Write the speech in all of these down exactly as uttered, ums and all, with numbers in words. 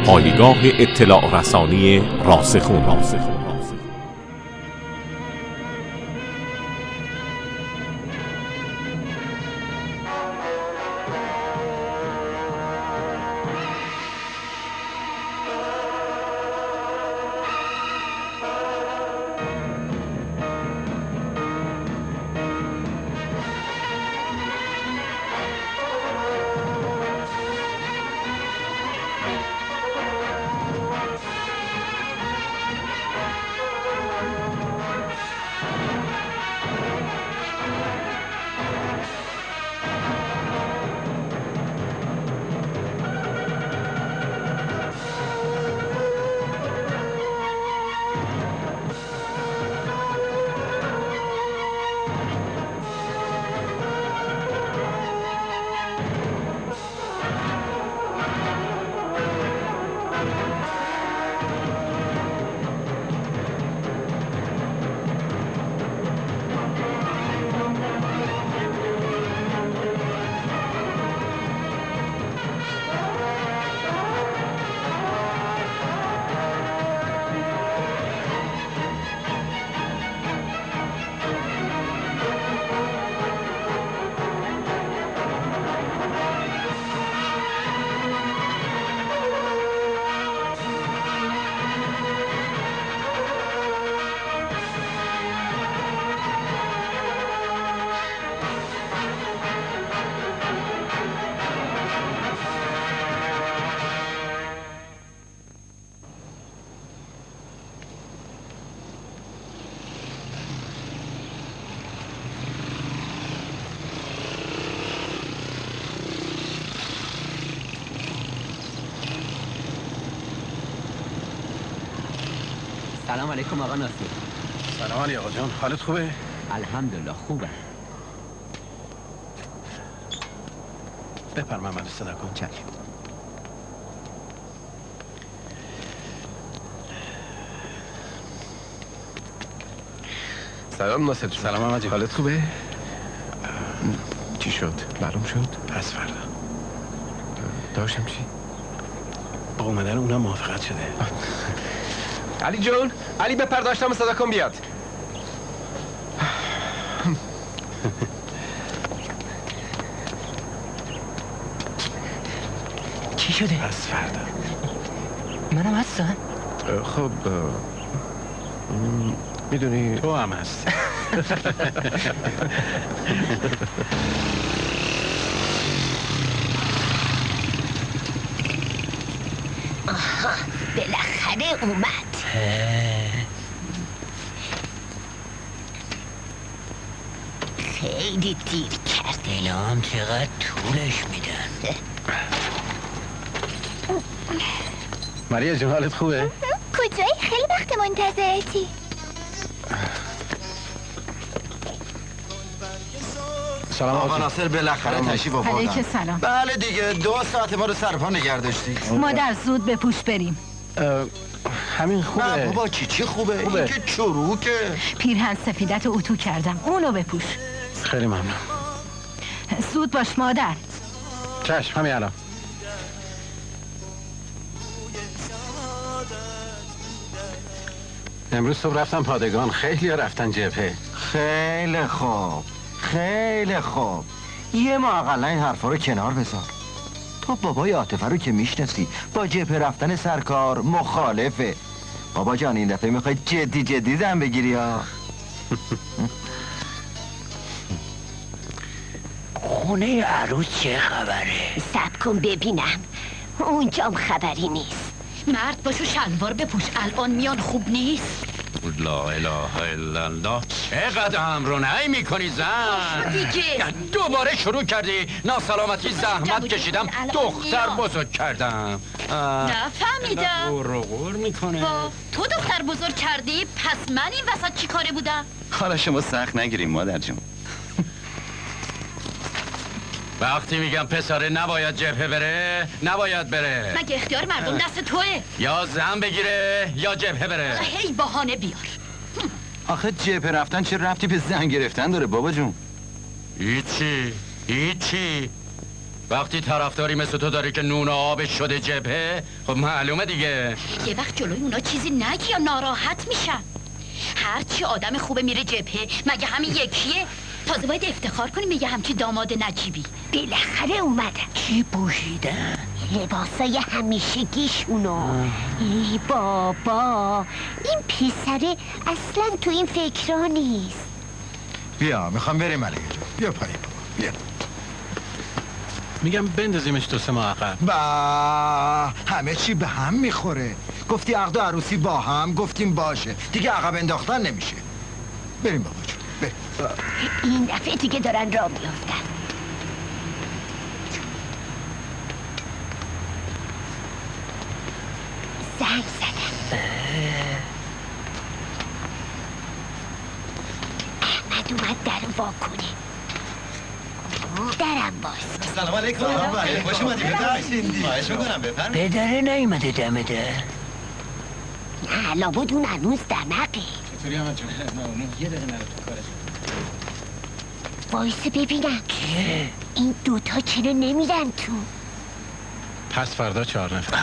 پایگاه اطلاع رسانی راسخون. راسخون. سلام علیکم آقا ناصر. سلام علی آقا جان، حالت خوبه؟ الحمدلله خوبه. بپر محمد صدا کن. چشم. سلام ناصر جون. سلام محمد، حالت خوبه؟ چی شد؟ معلوم شد؟ پس فردا داشتم چی؟ با اومدن اونم موافقت شده. علی جون، علی بپر داشتم صدا کن بیاد. چی شده؟ پس فردا منم هستم. خب میدونی تو هم هست. آها بالاخره اومد. خیلی دیر کرد. اینا هم چقدر طولش میدن. ماریا جون حالت خوبه؟ کجایی؟ خیلی وقت منتظرتی. سلام آقا ناصر بالاخره تشریف آوردن. علیک سلام. بله دیگه دو ساعت ما رو سرپا نگه داشتی. مادر زود بپوش بریم. همین خوبه. نه بابا چی چی خوبه؟ خوبه. این که چروکه. پیرهن سفیدت اتو کردم، اونو بپوش. خیلی ممنون. زود باش مادر. چشم همین الان. امروز صبح رفتم پادگان، خیلی ها رفتن جبهه. خیلی خوب خیلی خوب. یه ما اقلا این حرفا رو کنار بذار. تو بابای عاطفه رو که میشناسی، با جبهه رفتن سرکار مخالفه. بابا جان این دفعه میخوای جدی جدی زن بگیری ها. خونه عروس چه خبره؟ صبر کن ببینم. اونجام خبری نیست. مرد باشو شلوار بپوش، الان میان خوب نیست. لا اله الا الله. چقدر امر نهی میکنی زن؟ دیگه دوباره شروع کردی. ناسلامتی زحمت کشیدم دختر بزرگ کردم. نفهمیدم. غور غور میکنه. با تو دختر بزرگ کردی، پس من این وسط چی کاره بودم؟ حالا شما سخت نگیریم مادر جون. وقتی میگم پسره نباید جبهه بره نباید بره. مگه اختیار مردم دست توه؟ یا زن بگیره یا جبهه بره. هی بهانه بیار. آخه جبهه رفتن چه ربطی به زن گرفتن داره بابا جون؟ هیچی هیچی. وقتی طرفداری مثل تو داری که نون و آبش شده جبهه، خب معلومه دیگه. یه وقت جلوی اونا چیزی نگی یا ناراحت میشن. هرچی آدم خوبه میره جبهه، مگه همین یکیه؟ تازه باید افتخار کنی میگه همچی داماد نجیبی. بالاخره اومدن. چی پوشیدن؟ لباسای همیشگیشونو. ای بابا، این پسره اصلا تو این فکرها نیست. بیا میخوام بریم علیه جان. بیا پایین بیا. میگم بندازیمش دو سه ماه عقب. با همه چی به هم میخوره. گفتی عقد و عروسی با هم، گفتیم باشه دیگه، عقب انداختن نمیشه. بریم بابا جون بریم. این دفعه دیگه دارن راه میافتن. زنگ زدم. احمد اومد در وا کنه. درم باز. سلام علیکم. سلام علیکم. خوش اومدید. بفرمایید. خواهش می‌کنم بفرمایید. پدره نیومده دم در؟ نه لابد اون هنوز دمقه. چطوری احمد جون؟ نه اونو یه دقیقه نره تو کارش. وایسه ببینم. چیه؟ این دوتا چرا نمیرن تو؟ پس فردا چهار نفر.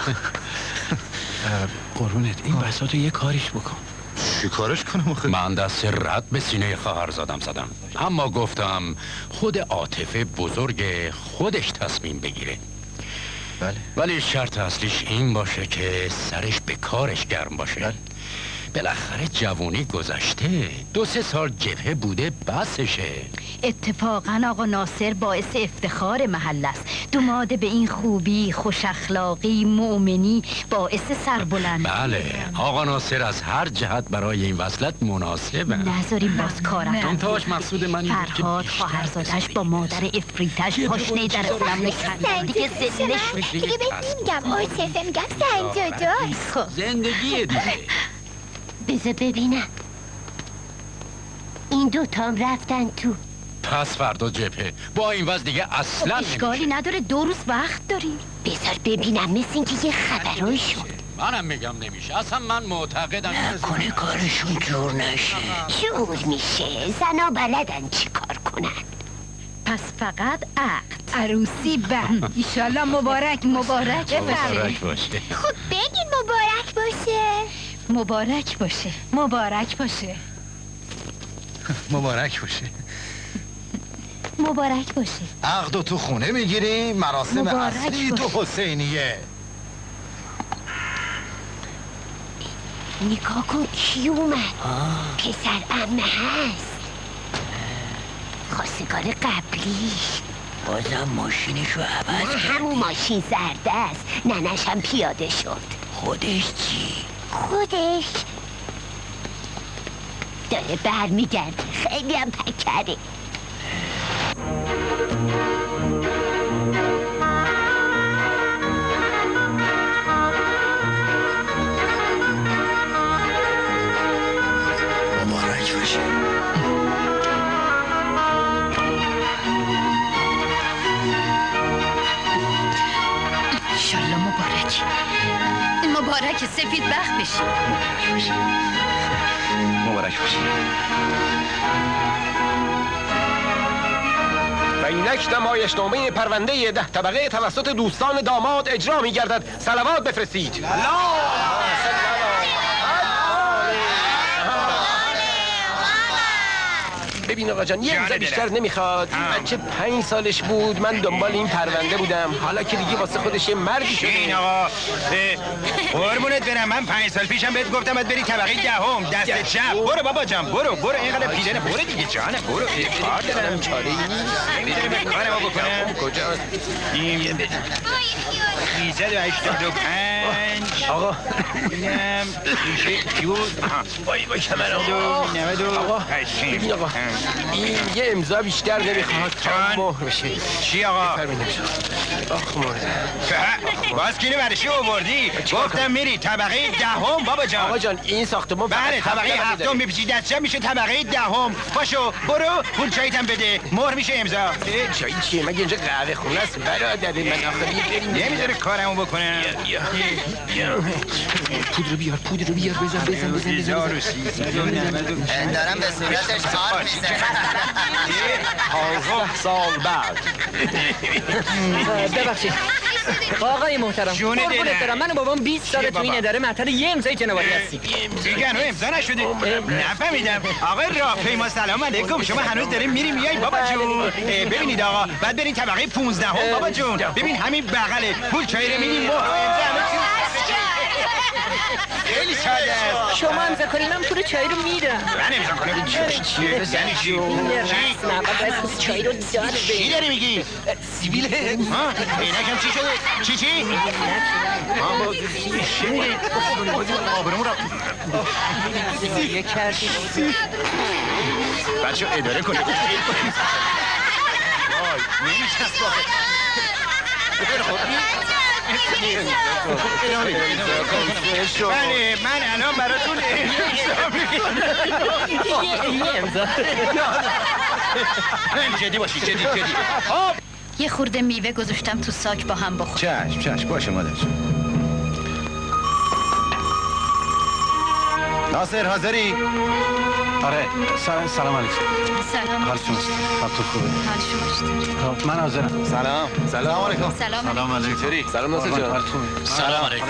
قربونت این بساطو یه کاریش بکن. چی کارش کنم آخه؟ من دست رد به سینه خواهر زادم زدم، اما گفتم خود عاطفه بزرگ خودش تصمیم بگیره. بله. ولی شرط اصلیش این باشه که سرش به کارش گرم باشه. بله. بالاخره جوونی گذشته، دو سه سال جبهه بوده بسشه. اتفاقا آقا ناصر باعث افتخار محل است. دوماده به این خوبی، خوش اخلاقی، مؤمنی، باعث سربلند. بله، آقا ناصر از هر جهت برای این وصلت مناسبه. نذاریم باز کارم. انتهاش مقصود من این بود که فرهاد بیشتر خواهرزادش با مادر افریتش پاشنه در اونم میکرد دیگه زندش. دیگه بهت نمیگم عاطفه، میگم سنجاداست. خب زندگیه دیگه. بذار ببینم. این دوتام رفتن تو. پس فردا جبهه با این وضع دیگه اصلا اشکالی نمیشه. نداره، دو روز وقت داریم. بذار ببینم، مثل اینکه یه خبرایی شد. منم میگم نمیشه، اصلا من معتقدم نکنه کارشون جور نشه. جور میشه، زنا بلدن چی کار کنن. پس فقط عقد، عروسی بند. ایشالله مبارک مبارک مبارک باشه. باشه. خب بگین مبارک باشه. مبارک باشه. مبارک باشه. مبارک باشه. مبارک باشه. عقد تو خونه میگیریم، مراسم مبارک اصلی تو باشه. حسینیه. نگاه کن کی اومد. پسر عمه هست. خواستگار قبلیش. بازم ماشینشو عوض نه کرد. همون ماشین زرده است. ننش هم پیاده شد. خودش چی؟ خودش داره برمیگرده، خیلی هم پکره. مبارک باشه. ایشالله مبارک. مبارک سفید بخت بشی. مبارک باشه. و اینک نمایشنامه پرونده ده طبقه توسط دوستان داماد اجرا می گردد. صلوات بفرستید. ببین آقا جان، یه روز بیشتر نمیخواد. این بچه پنج سالش بود، من دنبال این پرونده بودم، حالا که دیگه واسه خودش یه مردی شده. این آقا قربونت برم، من پنج سال پیشم بهت گفتم باید بری طبقه دهم دست چپ. برو بابا جان، برو برو اینقدر پیرنه، برو دیگه جانم، برو. کار دارم، چاره ای نمیدونم کارمو بکنم. کجاست؟ این سیصد و هشتاد و پنج آقا اینم میشه چی بود؟ وای وای کمر آقا نود و آقا ببین آقا، این یه امضا بیشتر نمیخواد تا جان. مهر بشه. چی آقا؟ بفرمایید. آخ مرده. باز کینه برشی آوردی؟ گفتم میری طبقه دهم بابا جان. آقا جان این ساختمون بله طبقه هفتم بپیچی دستشم میشه طبقه دهم. پاشو برو پول چاییتم بده مهر میشه امضا. چایی چیه؟ مگه اینجا قهوه خونه است برادر من آخری نمیذاره کارمو بکنم. پودر بیار پودر بیار بزن بزن بزن بزن دارم به صورتش کار میزنم. پانزده سال بعد. ببخشید آقای محترم قربونت برم من و بابام بیست ساله تو این اداره معطل یه امضای جنوالی هستیم. دیگه هنوز امضا نشده. نفهمیدم. آقای راهپیما سلام علیکم. شما هنوز دارین میری میای بابا جون. ببینید آقا بعد برین طبقه پانزده هم بابا جون. ببین همین بغله پول چای رو میدیم مهر امضا خیلی ساده است. شما امضا کنین من پول چای رو میدم. من امضا کنم چی چیه؟ یعنی چی؟ رسم اول باید چای رو دار بده. چی داری میگی؟ سیبیله. ها؟ اینکم چی شده؟ چی چی؟ ها با چی؟ آبرومون رو یه کردی. بچه اداره کنید. وای نمیچسب آخه. بله من الان براتون امضا میکنم. جدی باشی جدی جدی. خب یه خورده میوه گذاشتم تو ساک با هم بخور. چشم چشم باشه مادر. ناصر حاضری؟ آره سلام سلام علیکم. سلام. حال شما حالتون خوبه؟ حال شما چطوره؟ من حاضرم. سلام سلام علیکم. سلام سلام علیکم. چطوری؟ سلام ناصر جان. سلام علیکم.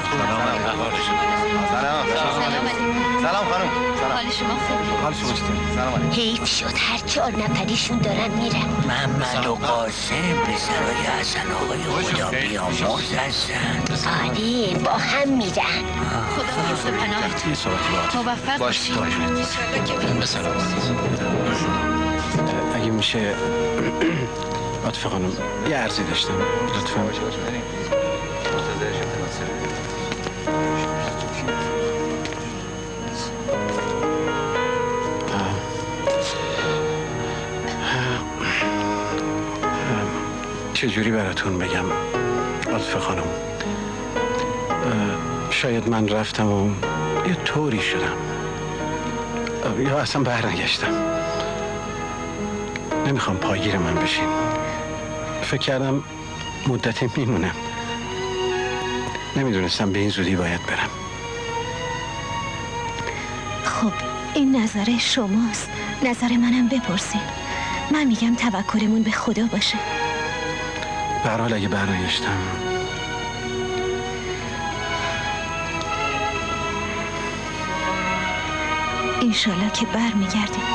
سلام سلام علیکم. سلام خانم. حال شما خوبه؟ حال شما چطوره؟ سلام علیکم. حیف شد هر چهار نفریشون دارن میرن. محمد و قاسم پسرای حسن آقای خدا بیامرز هستن. آره با هم میرن. خدا حفظ پناهتون. یه صحبتی باید موفق باشید. به سلامت. اگه میشه عاطفه خانم یه عرضی داشتم لطفا. چجوری براتون بگم عاطفه خانم؟ شاید من رفتم و یه طوری شدم یا اصلا برنگشتم. نمیخوام پایگیر من بشین. فکر کردم مدتی میمونم. نمیدونستم به این زودی باید برم. خب این نظر شماست. نظر منم بپرسین. من میگم توکلمون به خدا باشه. به هر حال اگه برنگشتم انشالله که بر میگردیم.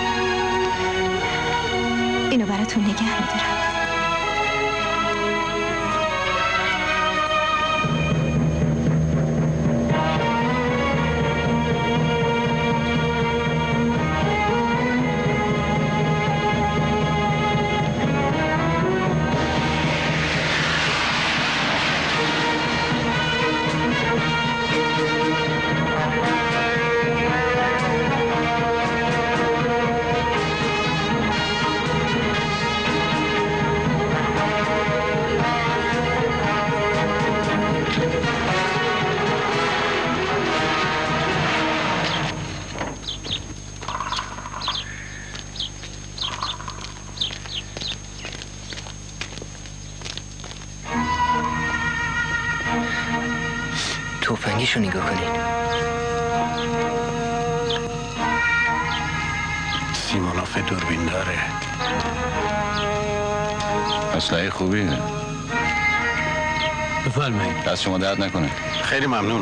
اینو براتون نگه میدارم. توفنگیشو نگاه کنید. سیمونوف دوربین داره. اسلحه خوبیه. بفرمایید. دست شما درد نکنه. خیلی ممنون.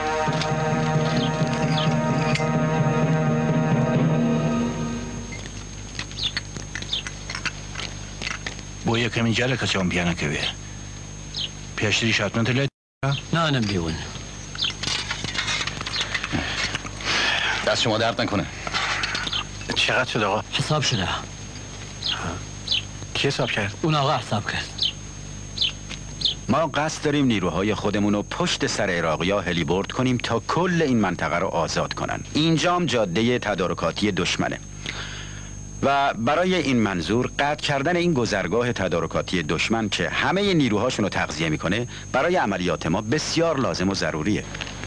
Bu yakın kaçan bir yana köye. Peşleri şartman tele. نه نمیون. دست شما درد نکنه. چقدر شد آقا؟ حساب شده. کی حساب کرد؟ اون آقا حساب کرد. ما قصد داریم نیروهای خودمون رو پشت سر عراقیا هلیبرد کنیم تا کل این منطقه رو آزاد کنن. اینجام جاده تدارکاتی دشمنه. و برای این منظور قطع کردن این گذرگاه تدارکاتی دشمن که همه نیروهاشون رو تغذیه میکنه برای عملیات ما بسیار لازم و ضروریه.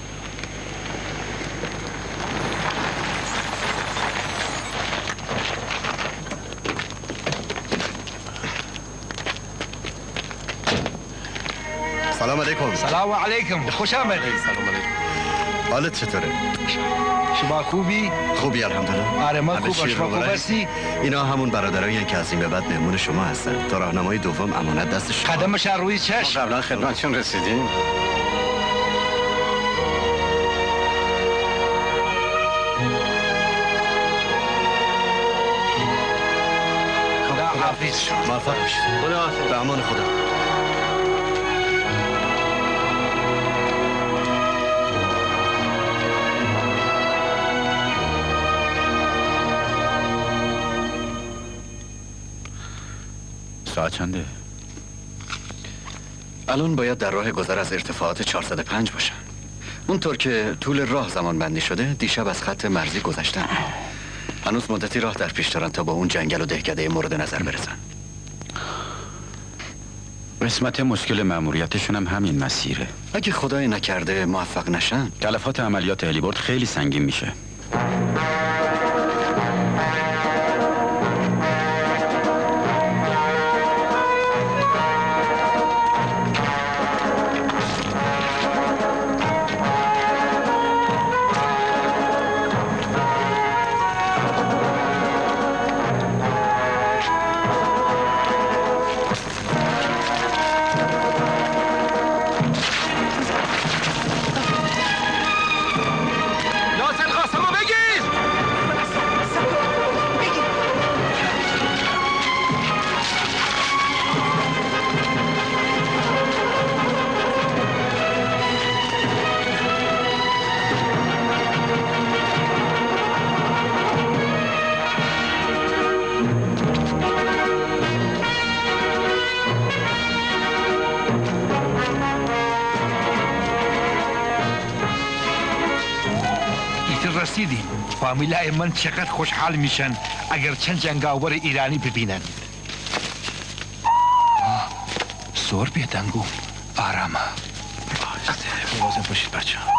سلام علیکم. سلام علیکم. خوش آمدید. سلام علیکم. حالت چطوره؟ شما خوبی؟ خوبی الحمدلله. آره ما خوب. شما خوب هستی؟ اینا همون برادرایی که از این به بعد مهمون شما هستن. تا راهنمای دوم امانت دست شما. قدمش روی چشم. قبلا خدمتشون رسیدیم. خدا حافظ. موفق باشید. خدا حافظ. به امان خدا. ساعت چنده؟ الان باید در راه گذر از ارتفاعات چهارصد و پنج باشن. اونطور که طول راه زمان بندی شده دیشب از خط مرزی گذشتن. هنوز مدتی راه در پیش دارن تا با اون جنگل و دهکده مورد نظر برسن. قسمت مشکل مأموریتشون هم همین مسیره. اگه خدای نکرده موفق نشن تلفات عملیات هلیبرد خیلی سنگین میشه. رسیدیم. فامیلای من چقدر خوشحال میشن اگر چند جنگاور ایرانی ببینن. سور بیدنگو آرامه. مواظب باشید بچه ها.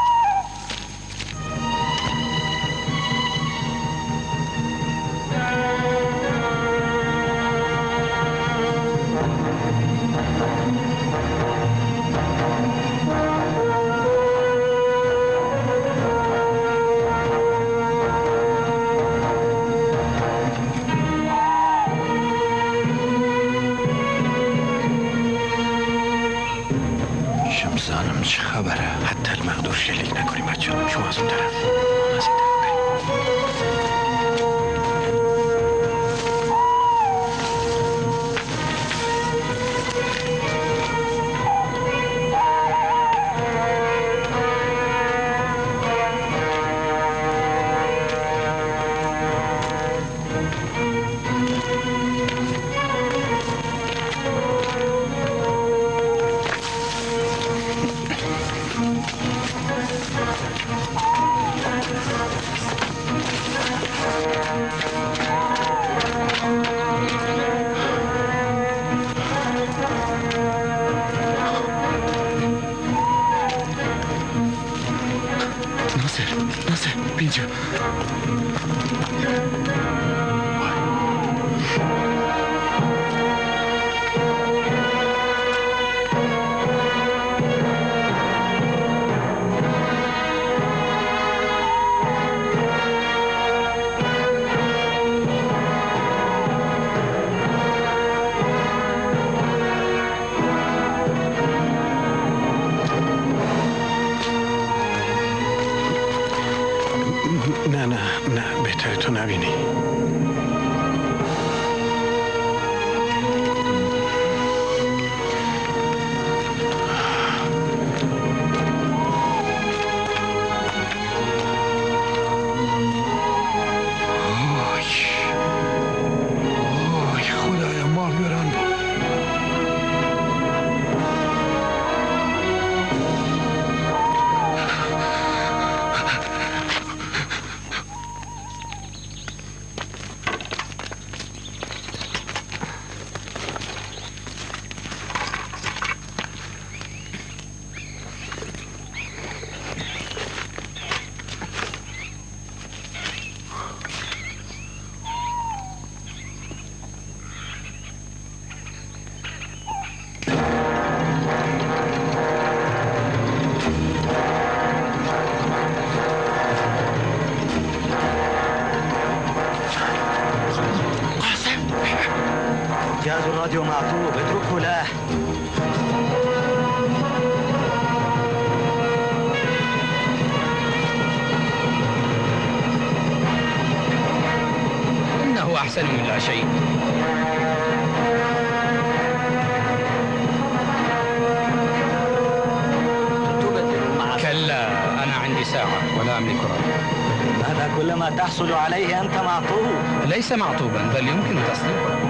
شمسانم چه خبره؟ حتی المقدور شلیک نکنیم بچه ها. شما از اون طرف، ما از این طرف. اینجا نه نه نه بهتره تو نبینی. لا شيء. كلا، أنا عندي ساعة ولا أملك رأي. هذا كل ما تحصل عليه أنت معطوب. ليس معطوبا، بل يمكن تصديقه.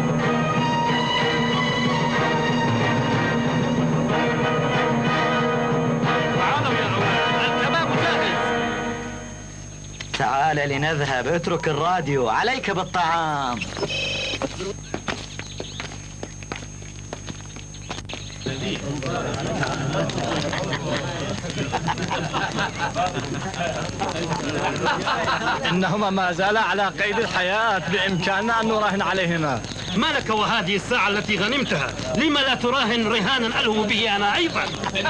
تعال لنذهب، اترك الراديو، عليك بالطعام. إنهما ما زالا على قيد الحياة، بإمكاننا أن نراهن عليهما. ما لك وهذه الساعة التي غنمتها؟ لما لا تراهن رهانا ألهم به أنا أيضا؟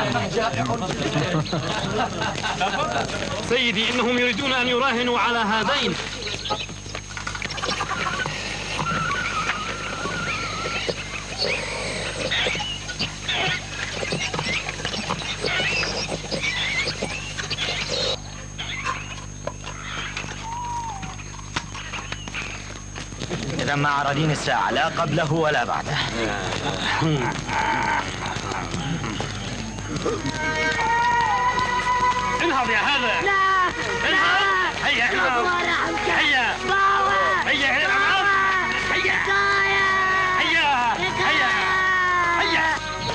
سيدي، إنهم يريدون أن يراهنوا على هذين. إذا مع ردين الساعة، لا قبله ولا بعده. انهض يا هذا. لا انهض. هيا انهض. هيا هيا هيا هيا هيا هيا هيا.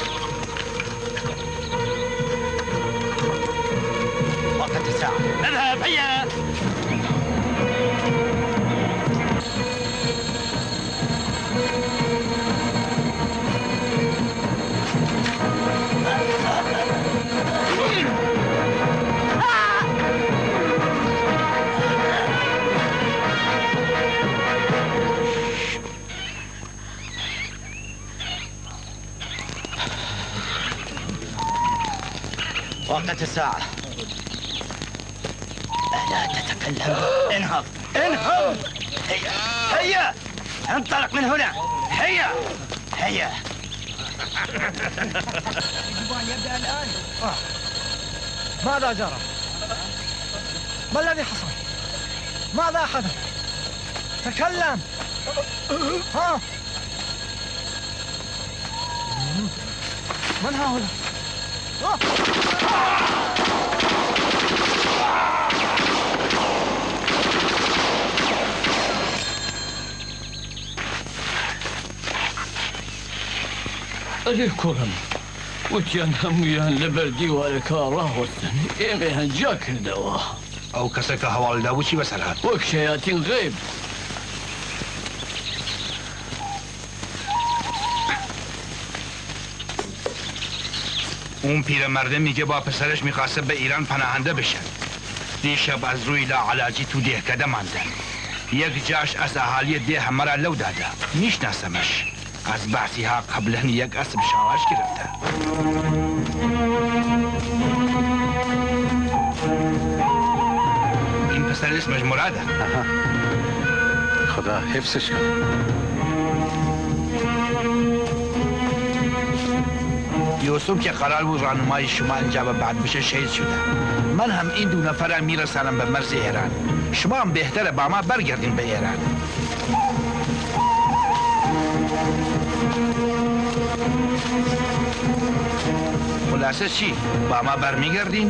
وقت الساعة. اذهب. هيا. وقت الساعة. لا تتكلم. انهض انهض. هيا هيا انطلق من هنا. هيا هيا. يجب أن يبدأ الآن. آه. ماذا جرى؟ ما الذي حصل؟ ماذا حدث؟ تكلم. ها؟ من هؤلاء؟ آه. Alikur'an, وتيان هميان لبردي والكاره والثاني إيميهن جاك الدواء. أو كسك هوال داوشي بسرعات. وكشياتين غيب. اون پیرمرده میگه با پسرش میخواسته به ایران پناهنده بشن. دیشب از روی لاعلاجی تو دهکده ماندن. یک جاش از اهالی ده مرا لو داده. میشناسمش. از بعضی ها قبلا یک اسب شاوش گرفته. این پسر اسمش مراده. خدا حفظش کنه. یوسف که قرار بود راهنمای شما اینجا به بعد بشه شهید شده. من هم این دو نفر میرسانم به مرز ایران. شما هم بهتره با ما برگردین به ایران. خلاصه چی؟ با ما برمیگردین؟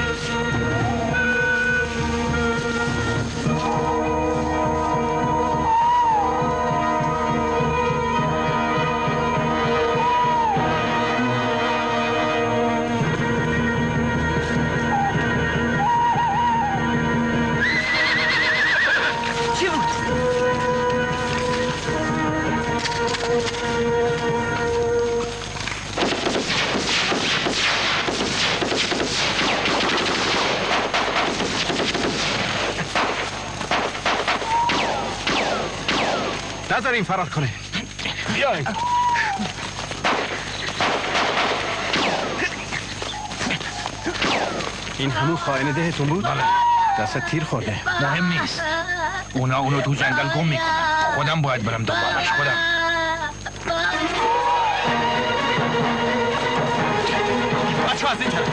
نذارین فرار کنه. بیاین. این همون خائن دهتون بود؟ بله. دست تیر خورده. مهم نیست. اونا اونو تو جنگل گم میکنن. خودم باید برم دنبالش. خودم. بچه از این طرف.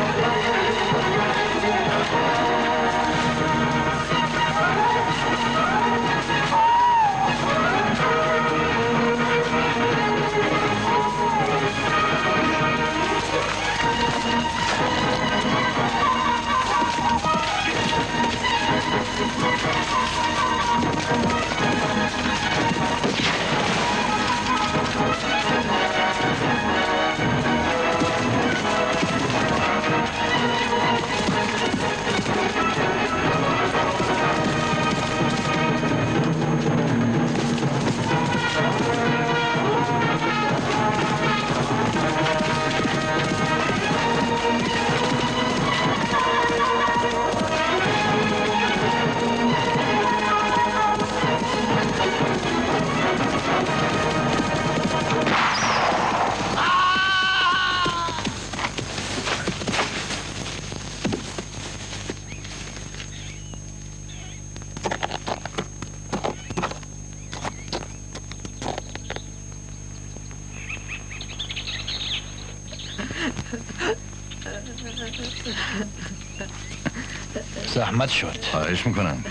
زحمت شد. خواهش میکنم.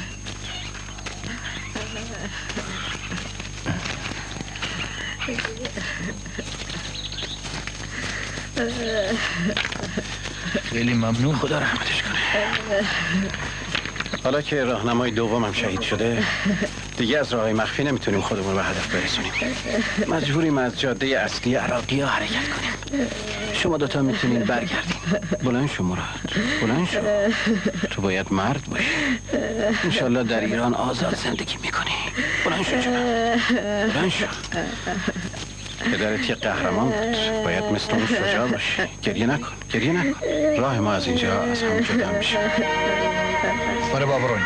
خیلی ممنون، خدا رحمتش کنه. حالا که راهنمای دومم شهید شده دیگه از راههای مخفی نمیتونیم خودمون به هدف برسونیم. مجبوریم از جاده اصلی عراقی ها حرکت کنیم. شما دوتا میتونین برگردین. بلند شو مراد، بلند شو. تو باید مرد باشی. انشالله در ایران آزاد زندگی میکنی. بلند شو جناب، بلند شو. پدرت یه قهرمان بود، باید مثل اون شجاع باشی. گریه نکن، گریه نکن. راه ما از اینجا از هم جدا میشه. برای بابرون.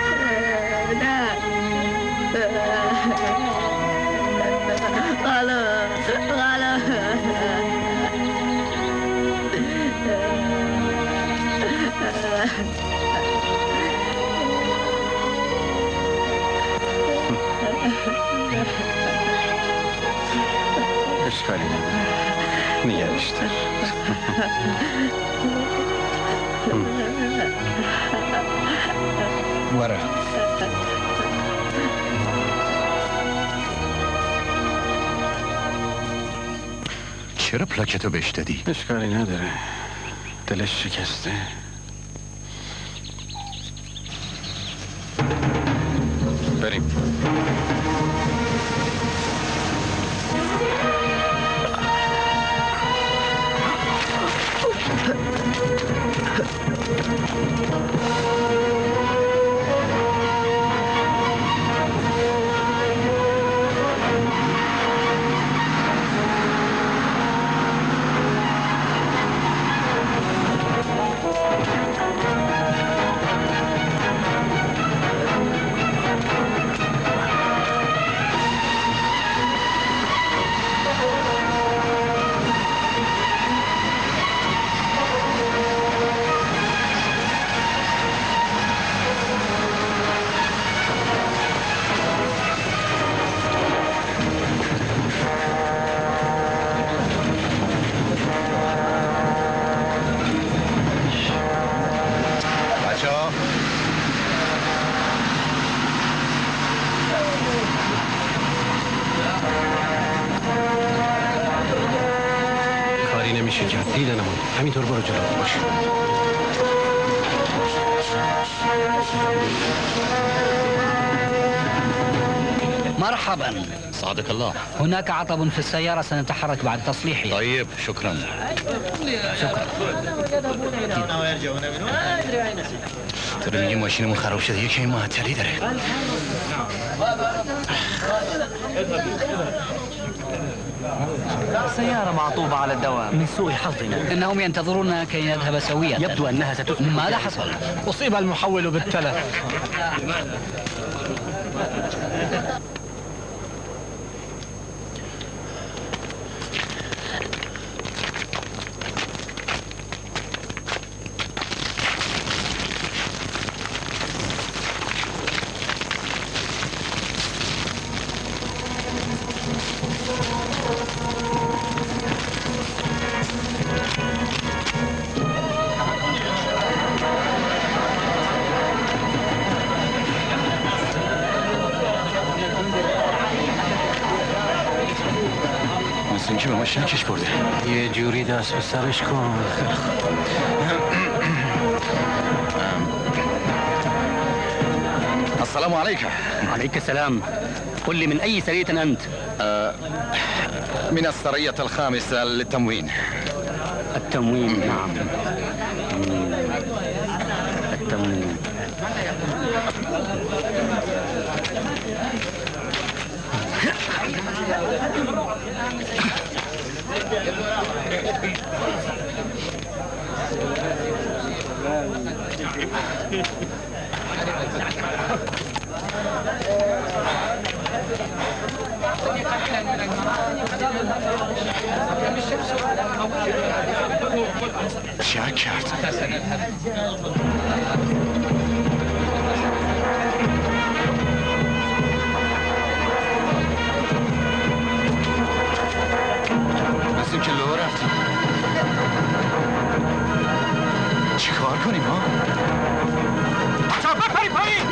غلا غلا اشکالی نداره، نگرش دار. وره. چرا پلاکتو بهش دادی؟ اشکالی نداره، دلش شکسته. بریم. دیدنمون همینطور برو جلو باش. مرحبا. سعدك الله. هناك عطب في السيارة سنتحرك بعد تصليحه. طيب شكرا. شكرا. ترى میگه ماشینمون خراب شده، یکی معطلی داره. سيارة معطوبة على الدوام من سوء حظنا. إنهم ينتظروننا كي نذهب سويا. يبدو أنها ستثبت. ماذا حصل؟ أصيب المحول بالتلف. که به ماشینکش برده. یه جوری دست به سرش کن. السلام عليك. عليك السلام. قل لي من أي سرية أنت؟ آه من السرية الخامسة للتموين. التموين نعم. التموين. شک کرد. مثل که لو رفتیم. کنیم ها؟ بچه‌ها بپرید پایین!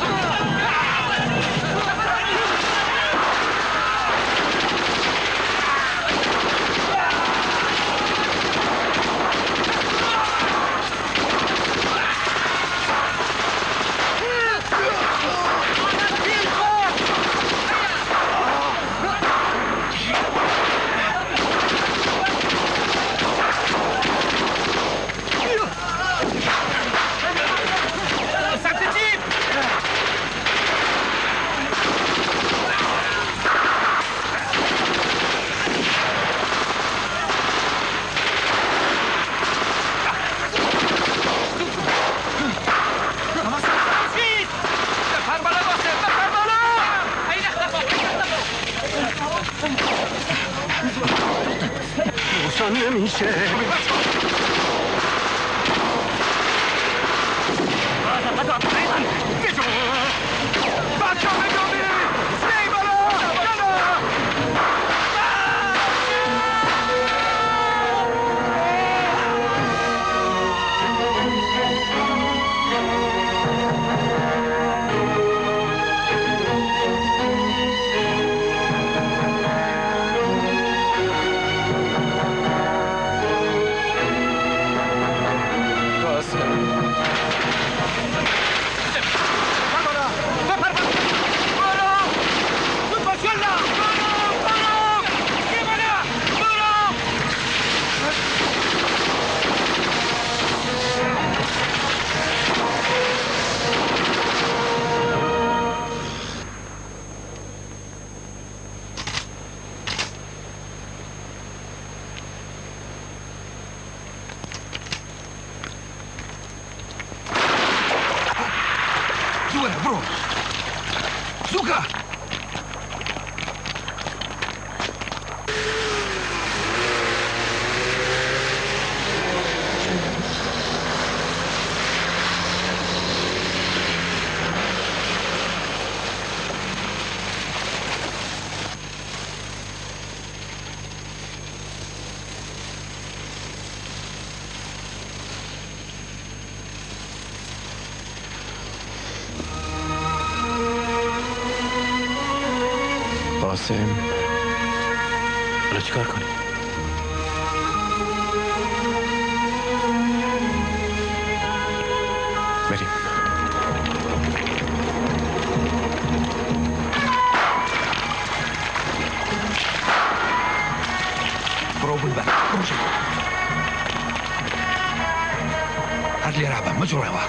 نمیشه قاسم حالا چیکار کنیم؟ بریم برو بالبر برو شو هات لي رهبة مجرى هوا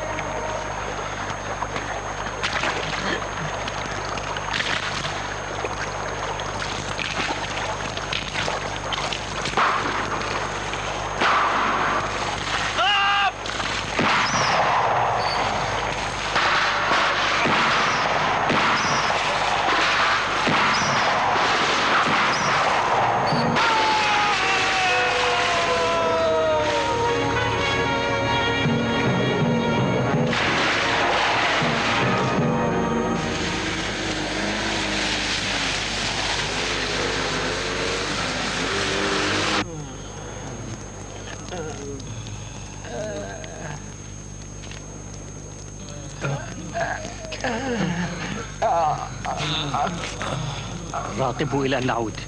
راقبوا إلى أن نعود.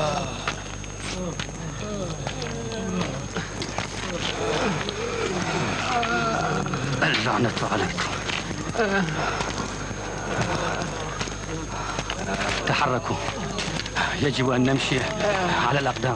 اللعنة عليكم. تحركوا، يجب أن نمشي على الأقدام.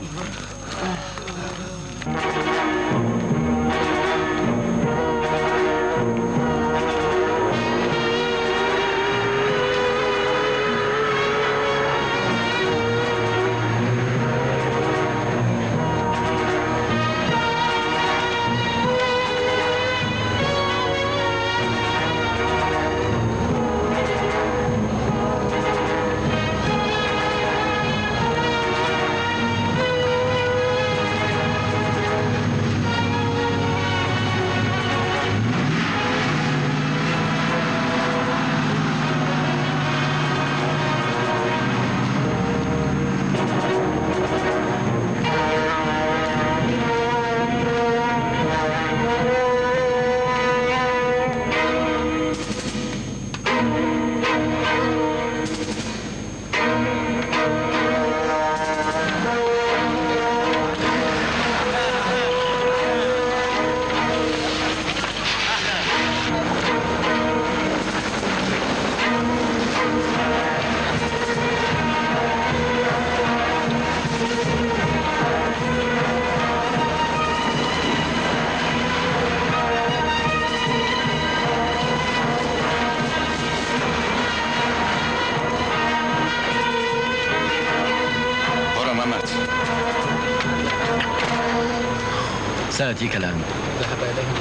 سأتيك الآن. ذهب إليهم.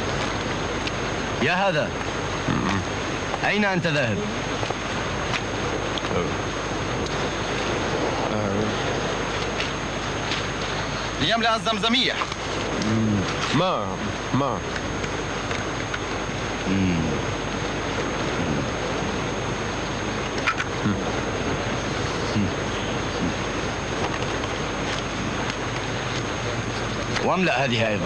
يا هذا، أين أنت ذاهب؟ ليملأ الزمزمية. ما ما واملأ هذه أيضا.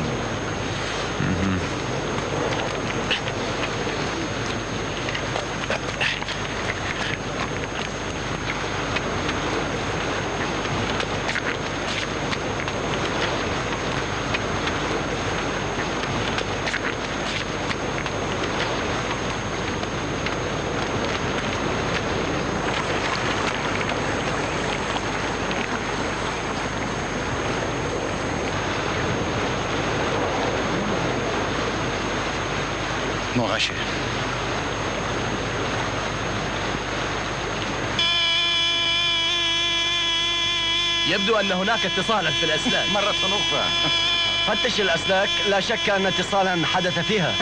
مغشه. يبدو أن هناك اتصالا في الأسلاك. مرة أخرى. فتش الأسلاك، لا شك أن اتصالا حدث فيها.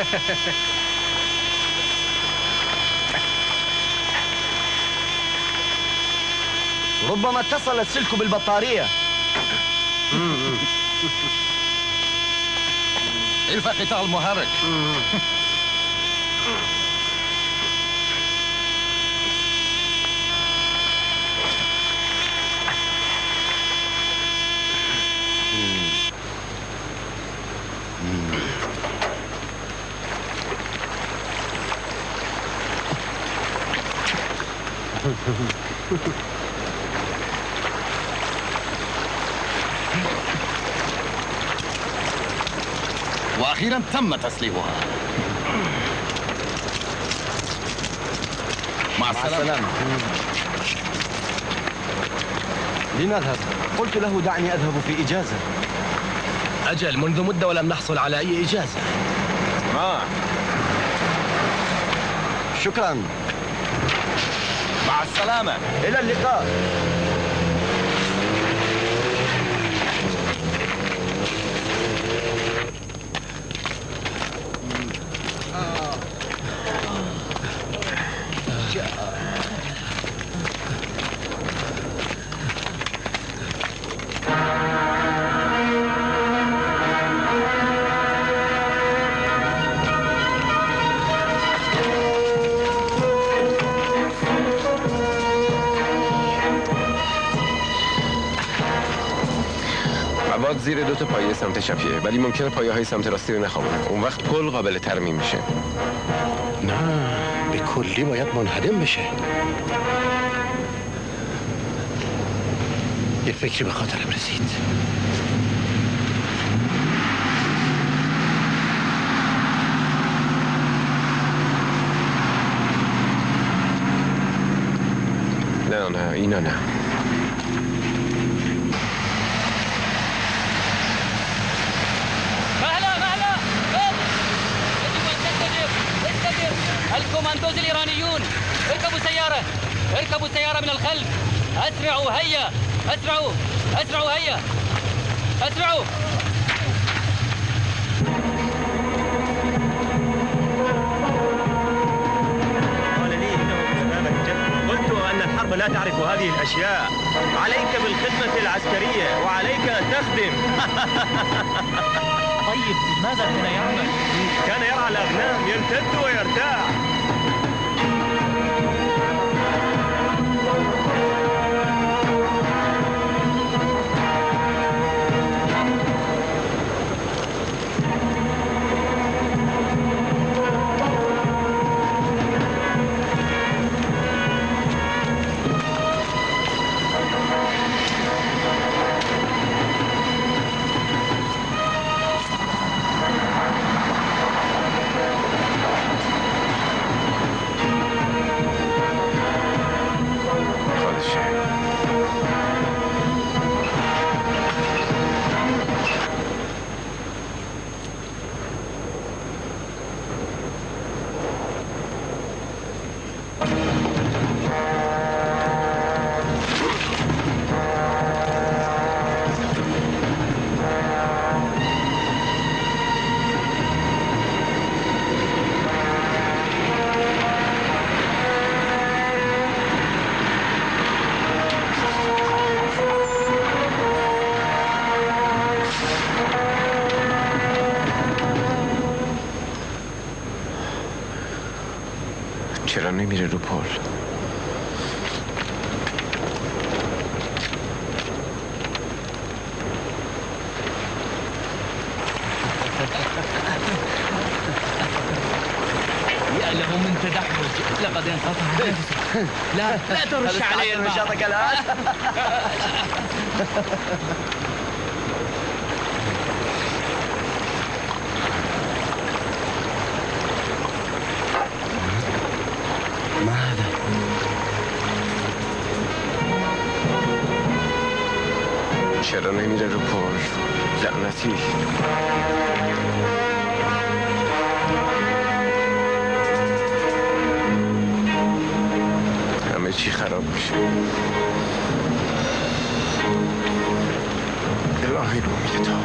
ربما اتصل السلك بالبطارية. الفا قطار المحرك. وأخيرا تم تسليمها. مع السلامة. لنذهب. قلت له دعني أذهب في إجازة. أجل، منذ مدة ولم نحصل على أي إجازة. ما شكرا. مع السلامة. إلى اللقاء. مواد زیر دو تا پایه سمت چپیه، ولی ممکنه پایه های سمت راستی رو نخوابونه. اون وقت پل قابل ترمیم میشه. نه، به کلی باید منهدم بشه. یه فکری به خاطرم رسید. نه نه اینا نه. الكوماندوز الإيرانيون، اركبوا سيارة، اركبوا سيارة من الخلف. أسرعوا هيا، أسرعوا، أسرعوا هيا، أسرعوا. قال لي إنه أمامك جد. قلت أن الحرب لا تعرف هذه الأشياء. عليك بالخدمة العسكرية وعليك أن تخدم. طيب ماذا كان يعمل؟ كان يرعى الأغنام، يمتد ويرتاح. چرا نمیره رو پل؟ يألم من تدحرج لقد انقطع نفسه. لا لا ترش علي نشاطك الآن. ما هذا؟ چرا نمیره رو پل؟ لعنتی. همه چی خراب میشه. الهی رو میگه تا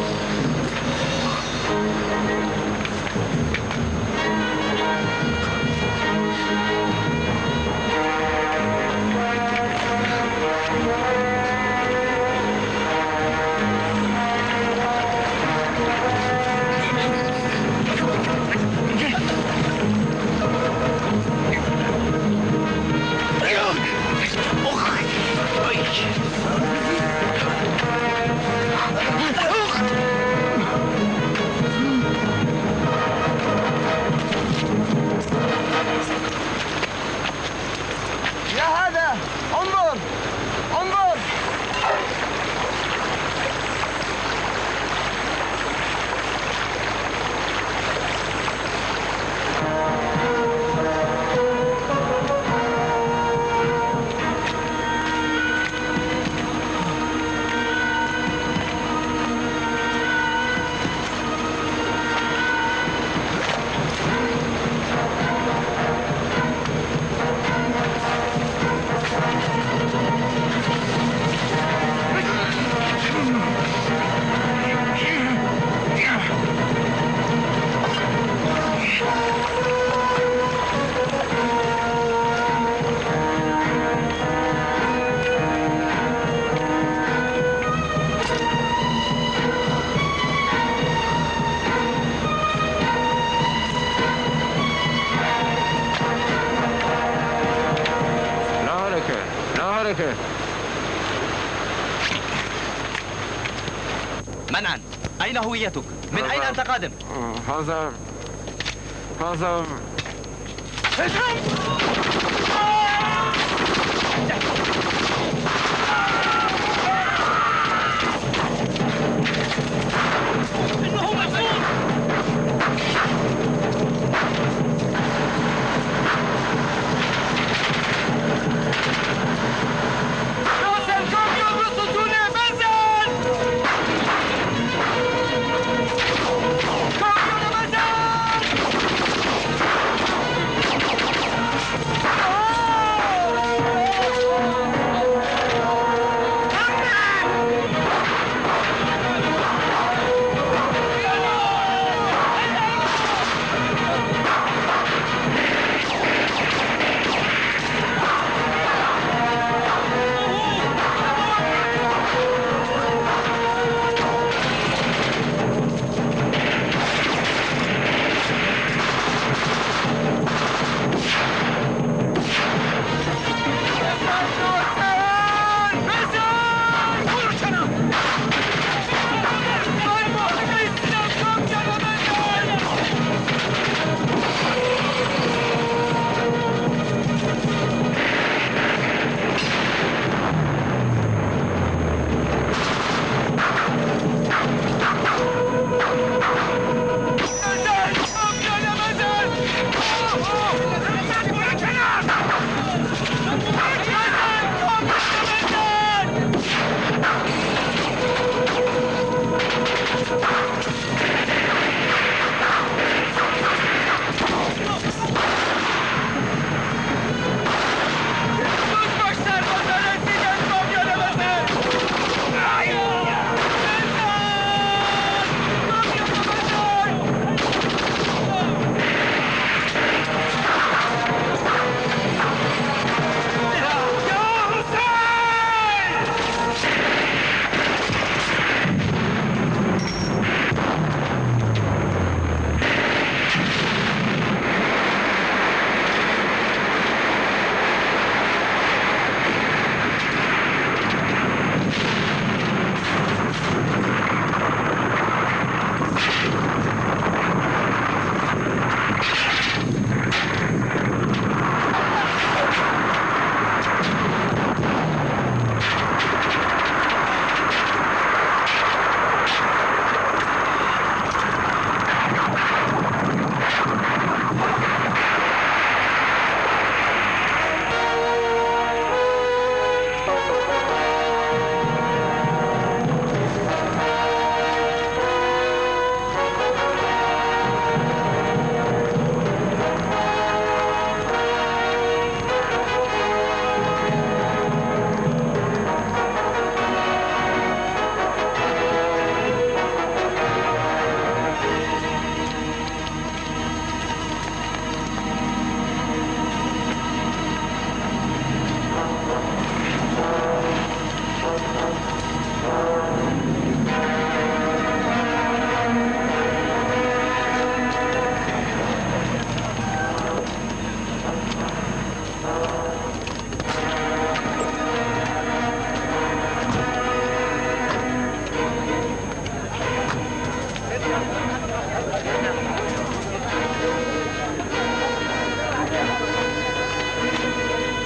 من أنت؟ أين هويتك؟ من أين أنت قادم؟ هذا هذا إنه مسؤول.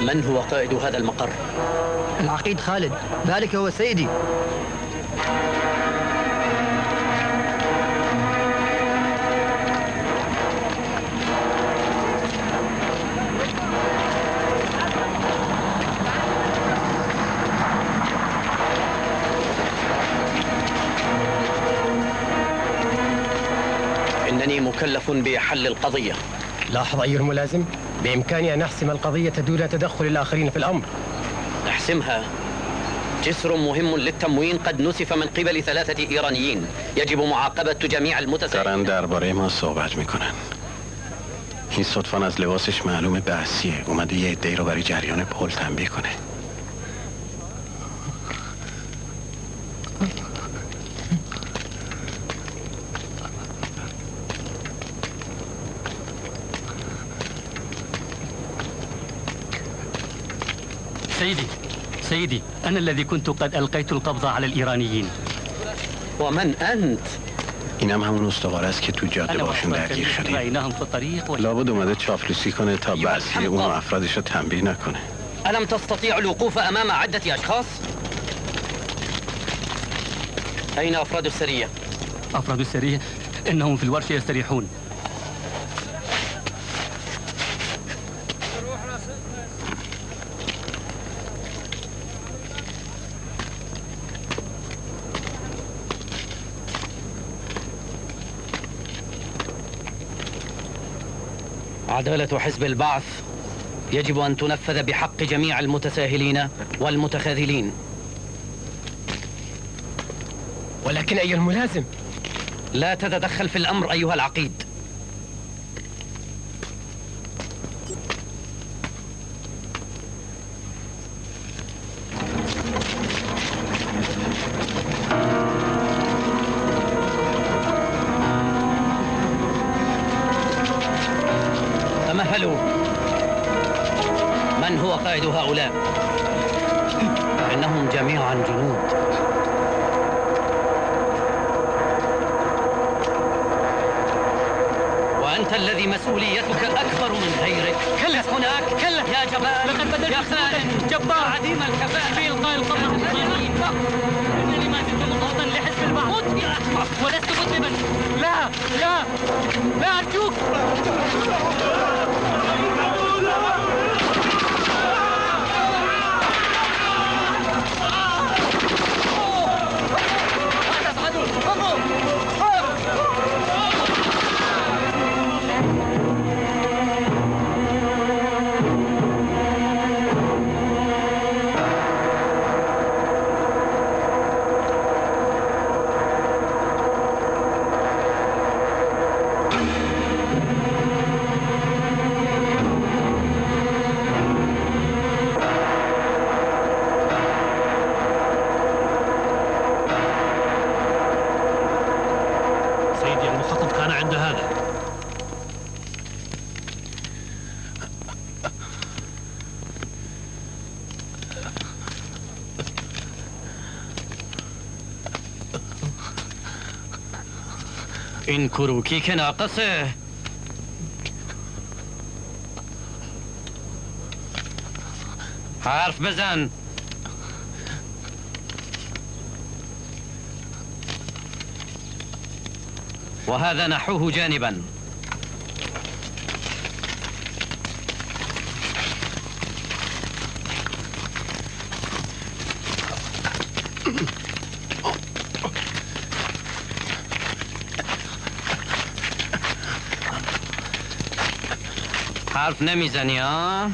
من هو قائد هذا المقر؟ العقيد خالد، ذلك هو سيدي. إنني مكلف بحل القضية. لاحظ أيها الملازم، بإمكاني أن أحسم القضية دون تدخل الآخرين في الأمر. احسمها. جسر مهم للتموين قد نسف من قبل ثلاثة إيرانيين، يجب معاقبة جميع المتساهلين. دارن درباره ما صحبت میکنن. این صدفان از لباسش معلومه بحثیه، اومده یه عده‌ای رو برای جریان پل تنبیه کنه. سيدي سيدي، أنا الذي كنت قد ألقيت القبض على الإيرانيين. ومن أنت؟ این هم همون استواره است که تو جاده باشون درگیر شدیم. لابد اومده چاپلوسی کنه تا بعضی اون افرادش رو تنبیه نکنه. ألم تستطيع الوقوف أمام عدة أشخاص؟ أين أفراد السرية؟ أفراد السرية إنهم في الورشة يستريحون. عدالة حزب البعث يجب أن تنفذ بحق جميع المتساهلين والمتخاذلين. ولكن أيها الملازم، لا تتدخل في الأمر أيها العقيد. تمهلوا. من هو قائد هؤلاء؟ إنهم جميعا جنود. وأنت الذي مسؤوليتك أكبر من غيرك. كلا هناك كلا يا جبان، لقد بدلت يا خائن جبار عديم الكفاءة في إلقاء القبض على الإيرانيين. إنني ما زلت مضغوطا لحزب البعث. موت يا أحمق، ولست مذنبا. لا لا لا أرجوك. إن كروكيك ناقصه. حرف بزن. وهذا نحوه جانبا. حرف نمیزنی ها؟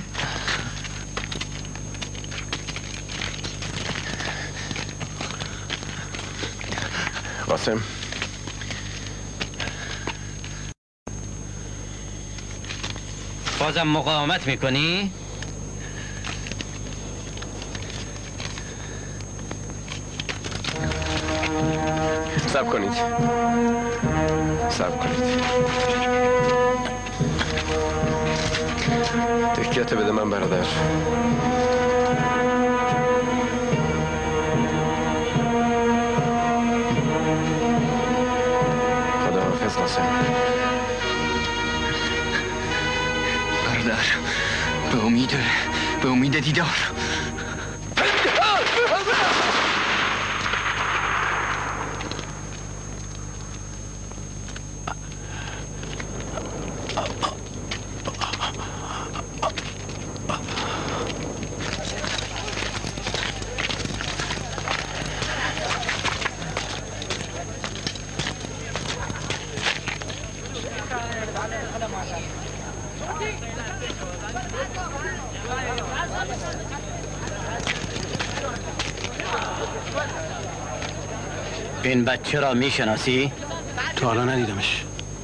قاسم، بازم مقاومت میکنی؟ صبر کنید صبر کنید. تکیت بده من برادر. خداحافظ قاسم. برادر به امید به امید دیدار. این بچه را میشناسی؟ تا حالا ندیدمش.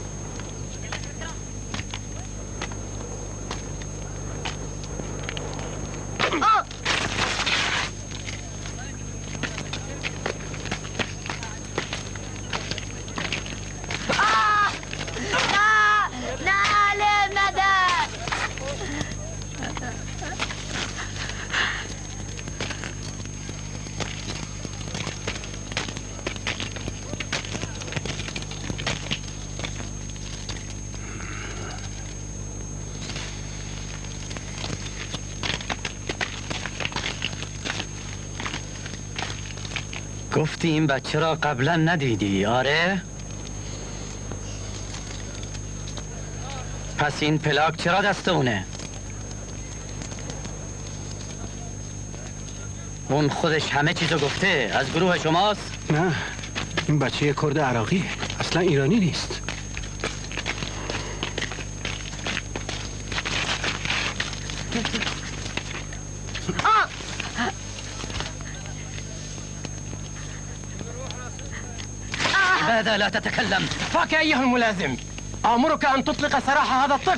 گفتی این بچه را قبلا ندیدی، آره؟ پس این پلاک چرا دست اونه؟ اون خودش همه چیزو گفته، از گروه شماست؟ نه، این بچه کرد عراقیه، اصلا ایرانی نیست. ماذا لا تتكلم؟ فاك أيها الملازم، آمرك أن تطلق سراح هذا الطفل.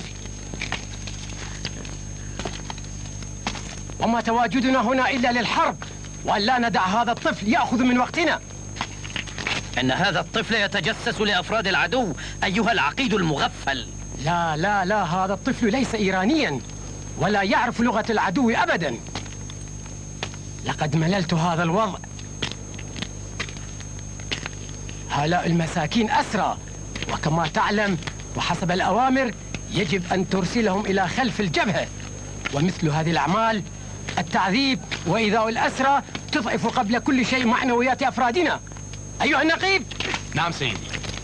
وما تواجدنا هنا إلا للحرب، وأن لا ندع هذا الطفل يأخذ من وقتنا. إن هذا الطفل يتجسس لأفراد العدو أيها العقيد المغفل. لا لا لا، هذا الطفل ليس إيرانيا ولا يعرف لغة العدو أبدا. لقد مللت هذا الوضع. هؤلاء المساكين أسرى، وكما تعلم وحسب الأوامر يجب أن ترسلهم إلى خلف الجبهة، ومثل هذه الأعمال التعذيب وإيذاء الأسرى تضعف قبل كل شيء معنويات أفرادنا. أيها النقيب. نعم سيدي.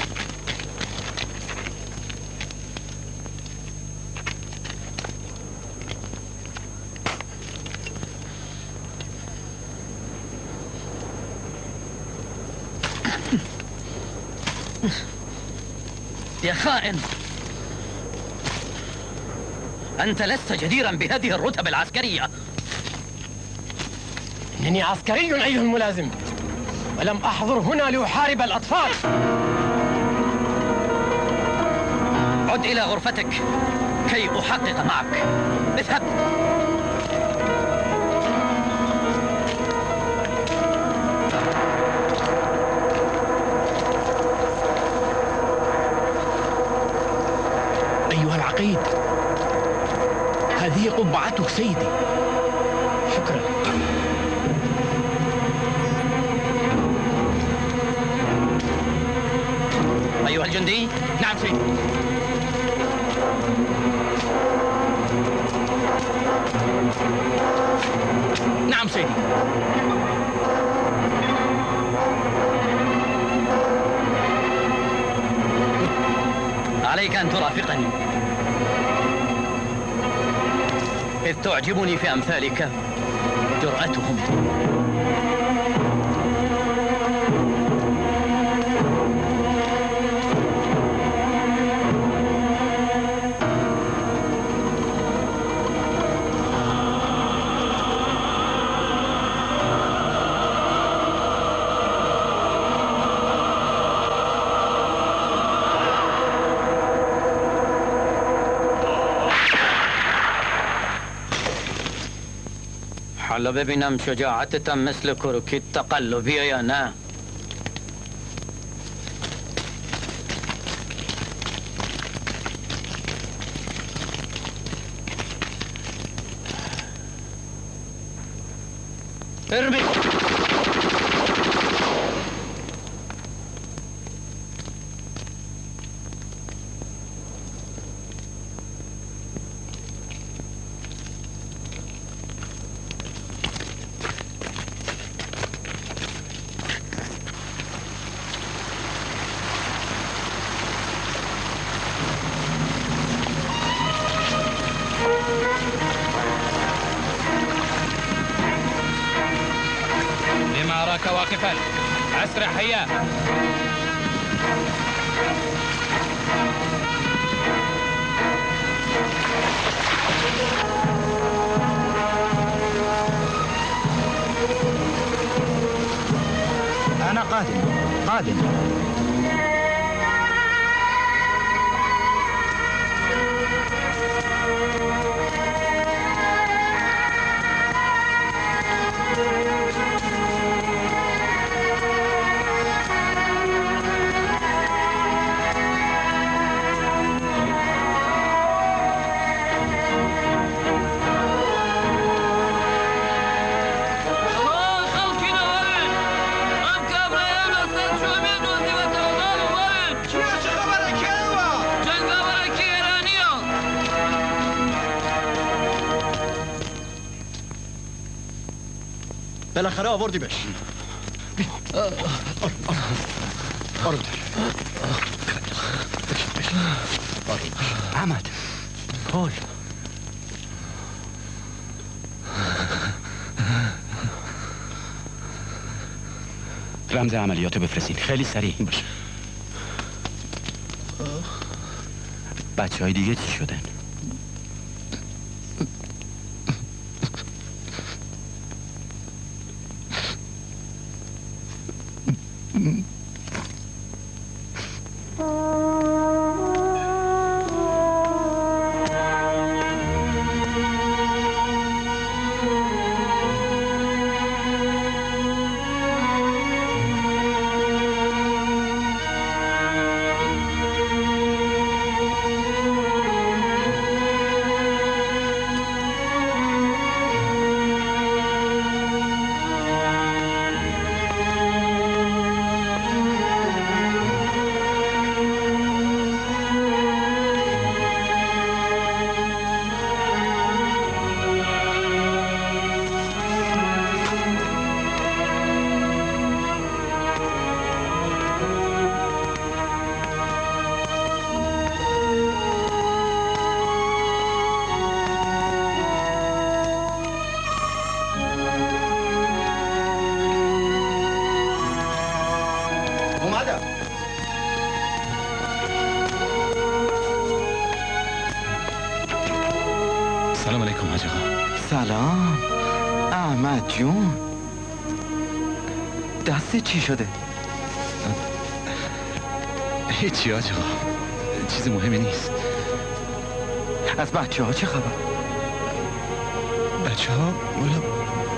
يا خائن، أنت لست جديرا بهذه الرتب العسكرية. إنني عسكري أيها الملازم، ولم أحضر هنا لأحارب الأطفال. عد إلى غرفتك كي أحقق معك. اذهب. أيها العقيد، هذه قبعتك سيدي. شكرا. أيها الجندي. نعم سيدي. نعم سيدي. عليك أن ترافقني، إذ تعجبني في أمثالك جرأتهم. حالا ببینم شجاعتتم مثل کروکیت تقلبیه یا نه. ارمی. أراك واقفا. أسرع هيا. أنا قادم قادم. بالاخره آوردیمش. آروم احمد پول رمز عملیاتو بفرستین خیلی سریع باشه. بچه های دیگه چی شدن؟ سلام علیکم حاج آقا. سلام احمد جون. دست چی شده؟ هیچی حاج آقا، چیز مهمی نیست. از بچه ها چه خبر؟ بچه ها والا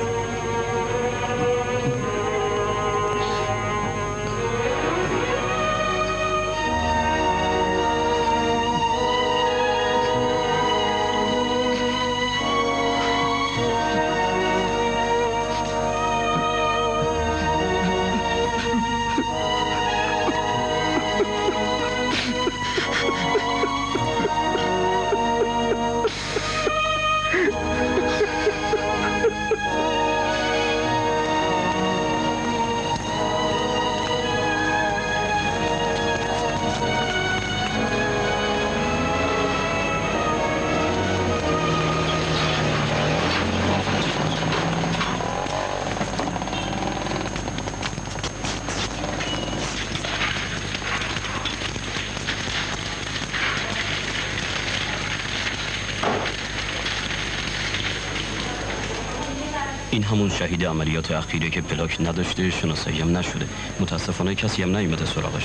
این همون شهید عملیات اخیره که پلاک نداشته، شناسایی هم نشده. متاسفانه کسی هم نیومده سراغش.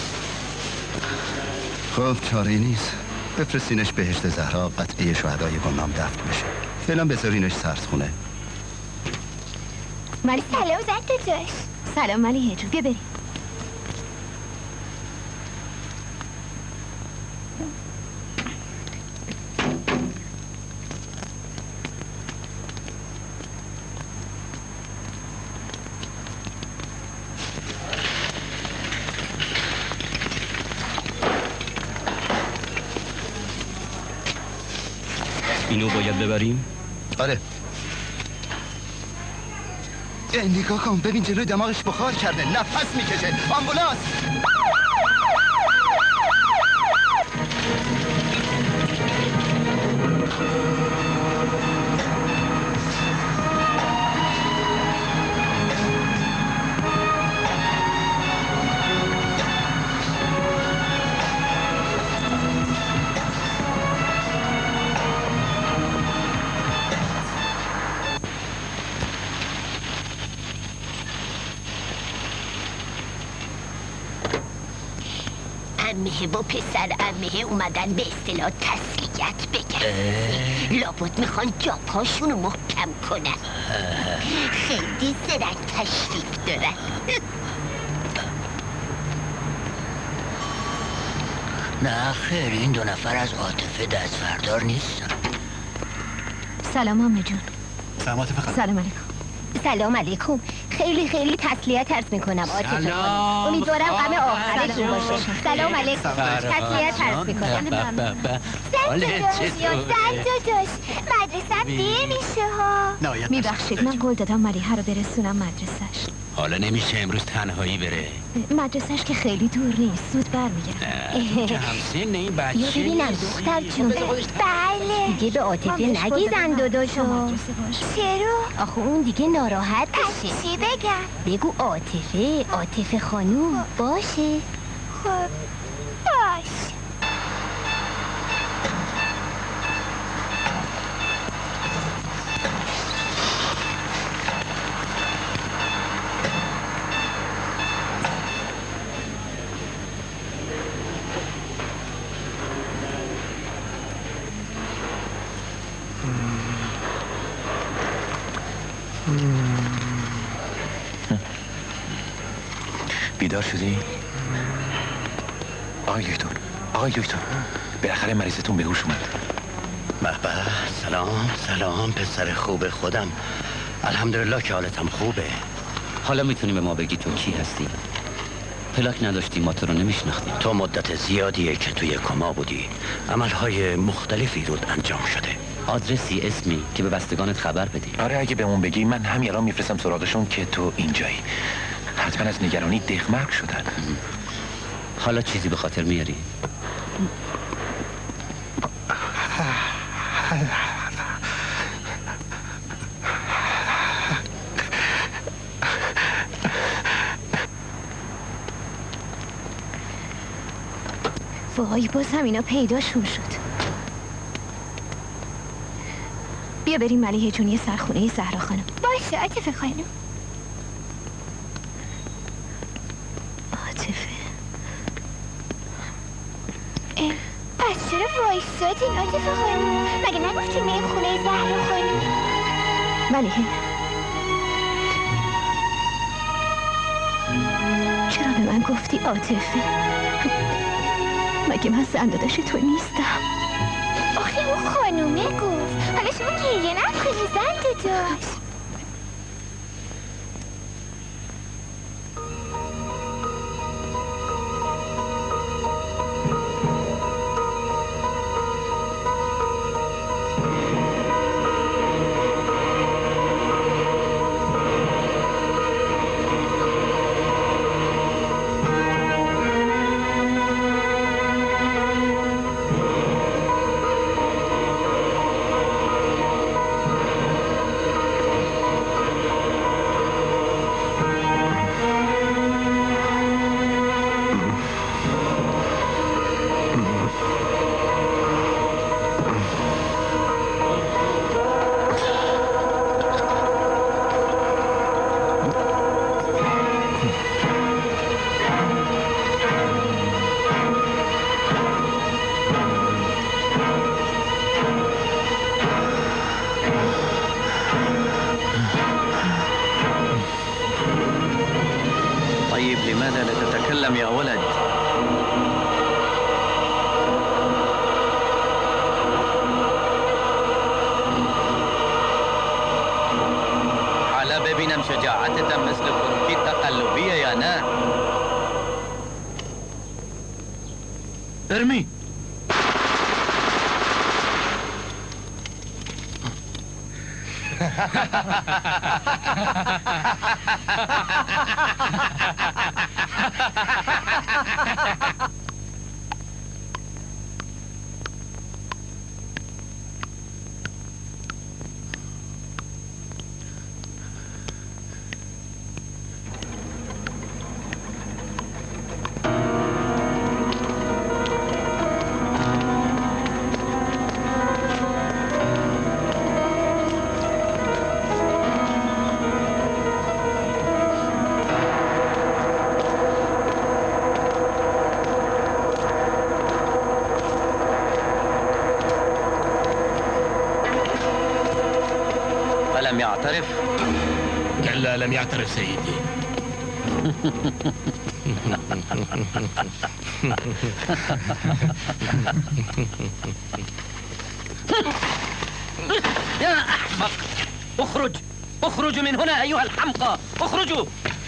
خب چاره‌ای نیست. بفرستینش بهشت زهرا، قطعه شهدای گمنام دفن بشه. فعلا بذارینش سردخونه. مالی سلام زد جاش. سلام مالی هجو، بیا بریم. اینو باید ببریم؟ آره. نگاه کن، ببین جلوی دماغش بخار کرده، نفس میکشه. آمبولانس! عاطفه با پسر عمه اومدن به اصطلاح تسلیت بگن. لابد میخوان جاپاشون رو محکم کنن. خیلی زرنگ تشریف دارن. نه خیر، این دو نفر از عاطفه دستبردار نیستن. سلام عمه جون. سلام عاطفه. سلام علیکم. سلام علیکم. خیلی خیلی تسلیت عرض میکنم عاطفه خانم. امیدوارم غم آخرتون باشه. سلام علیکم. تسلیت عرض میکنم. زن داداش مدرسه دیر میشه ها. میبخشید من قول دادم ملیحه رو برسونم مدرسهش. حالا نمیشه امروز تنهایی بره. مدرسهش که خیلی دور نیست، زود برمیگردم. که همسن این بچه یا ببینم دختر جون. بله دیگه به عاطفه نگی زن داداشو. چرا؟ آخه اون دیگه ناراحت بشه. چی بگم؟ بگو عاطفه عاطفه خانوم باشه. خب باش. بیدار شدی؟ آقای دکتر آقای دکتر بالاخره مریضتون به هوش اومد. به به، سلام سلام پسر خوب خودم. الحمدلله که حالتم خوبه. حالا میتونی به ما بگی تو کی هستی؟ پلاک نداشتی، ما تو رو نمیشناختیم. تو مدت زیادیه که توی کما بودی. عملهای مختلفی رود انجام شده. آدرسی اسمی که به بستگانت خبر بدی. آره اگه بهمون بگی من همین الان میفرستم سراغشون که تو اینجایی. حتما از نگرانی دغمرگ شدن. حالا چیزی به خاطر میاری؟ وای باز هم اینا پیداشون شد. بیا بریم ملیحه جون یه سرخونه زهرا خانم. باشه عاطفه خانم. عاطفه پس چرا وایسادین عاطفه خانم؟ مگه نگفتین میریم خونه زهرا خانم؟ ملیحه چرا به من گفتی عاطفه؟ مگه من زن داداش تو نیستم؟ آخه اون خانومه گفت. حالا شما گریه نکنی زن داداش. ارمی يعترف؟ كلا لم يعترف سيدي. يا أحمق، اخرج اخرجوا من هنا أيها الحمقى، اخرجوا.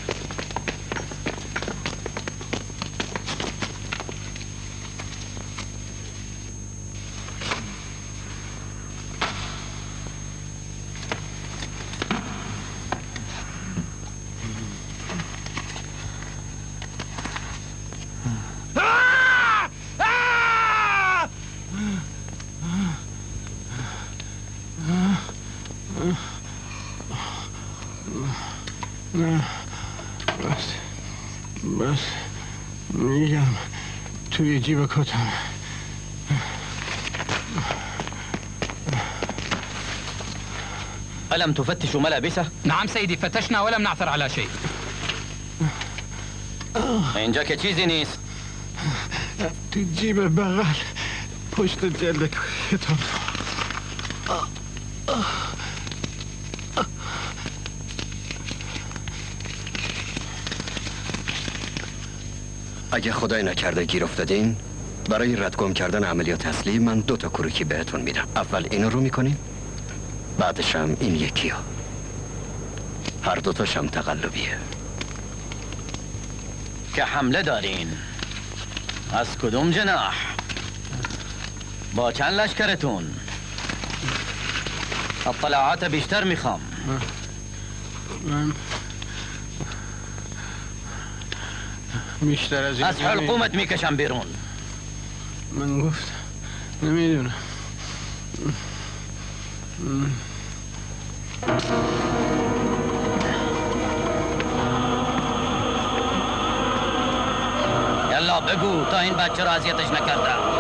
بس بس میگم توی جیب کتم. ألم تفتشوا ملابسه؟ نعم سيدي، فتشنا ولم نعثر على شيء. اینجا که چیزی نیست. تو جیب بغل پشت جلد کتاب. اگه خدای نکرده گیر افتادین، برای ردگم کردن عملیات اصلی من دو تا کروکی بهتون میدم. اول اینو رو میکنین، بعدش هم این یکی ها. هر دوتاش هم تقلبیه. که حمله دارین از کدوم جناح؟ با چند لشکرتون؟ اطلاعات بیشتر میخوام. من بیشتر از این از حلقومت میکشم بیرون. من گفت نمیدونم. یلا بگو تا این بچه را اذیتش نکردم.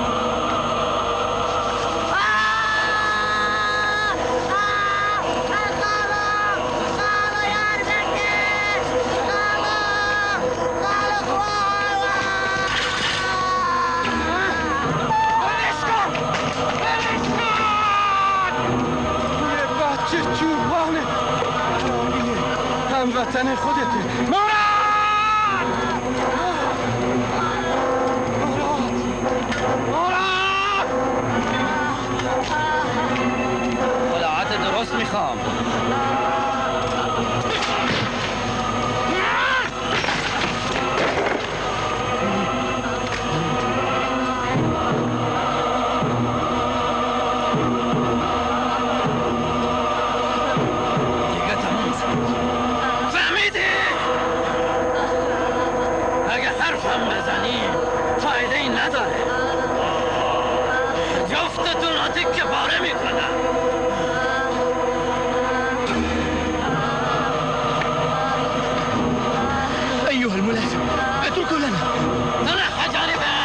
هموطن خودته. مراد! مراد! اطلاعات درست میخوام. جفتتون رو تکه پاره میکنم. أيها الملازم اتركوا لنا. تنحى جانبا.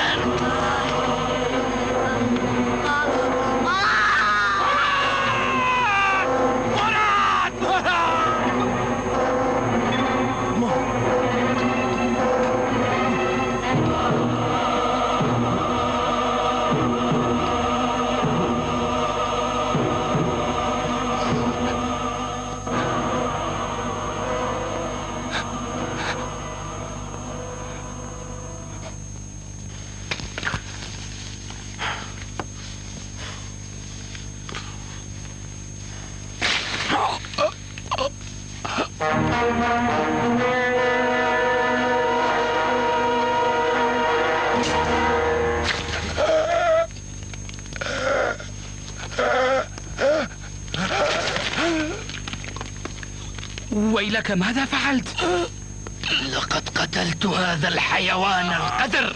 ويلك ماذا فعلت؟ لقد قتلت هذا الحيوان القذر.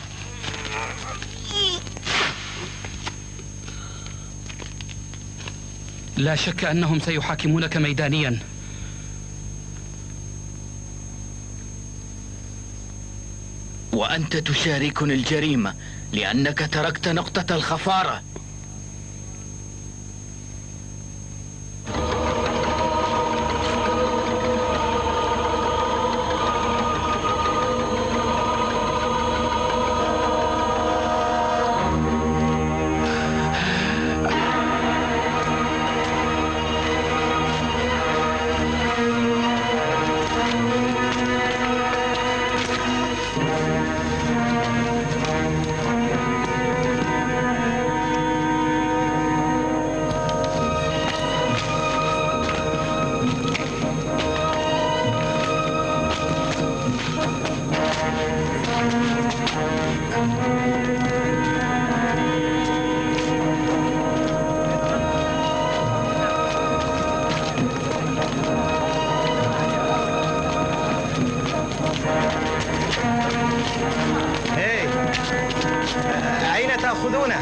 لا شك أنهم سيحاكمونك ميدانيا. وأنت تشاركني الجريمة لأنك تركت نقطة الخفارة. يطاردونه.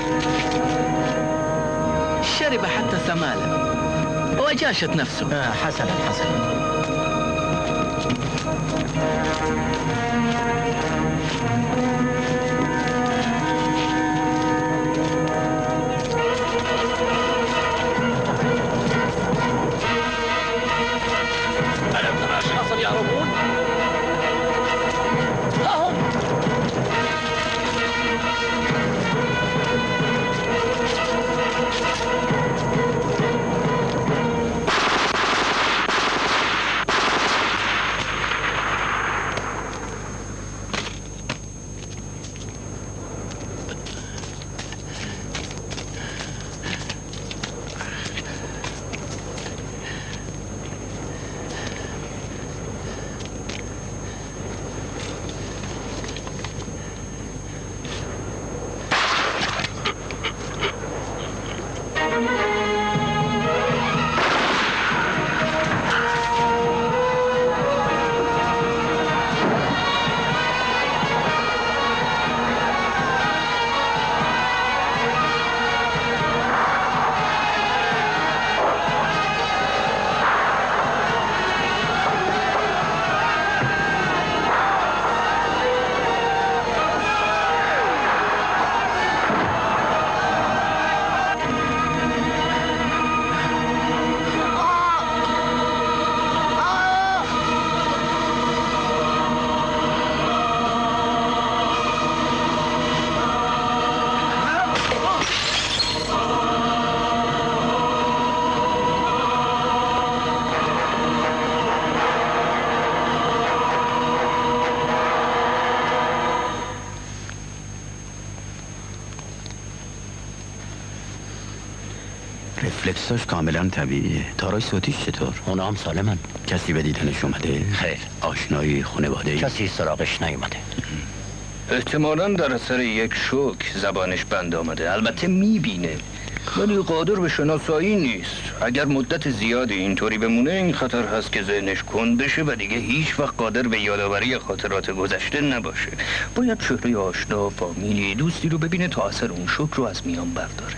شرب حتى ثماله وجاشت نفسه. آه حسنا حسنا. ألم ترى أشخاصا يهربون؟ ها هم. رفلکساش کاملا طبیعیه. تارای صوتیش چطور؟ اونا هم سالمن. کسی به دیدنش اومده؟ خیر. آشنایی خانواده؟ کسی سراغش نیومده. احتمالاً در اثر یک شوک زبانش بند آمده. البته میبینه ولی قادر به شناسایی نیست. اگر مدت زیادی اینطوری بمونه این خطر هست که ذهنش کند بشه و دیگه هیچ وقت قادر به یادآوری خاطرات گذشته نباشه. باید چهره آشنا، فامیلی، دوستی رو ببینه تا اثر اون شوک رو از میان برداره.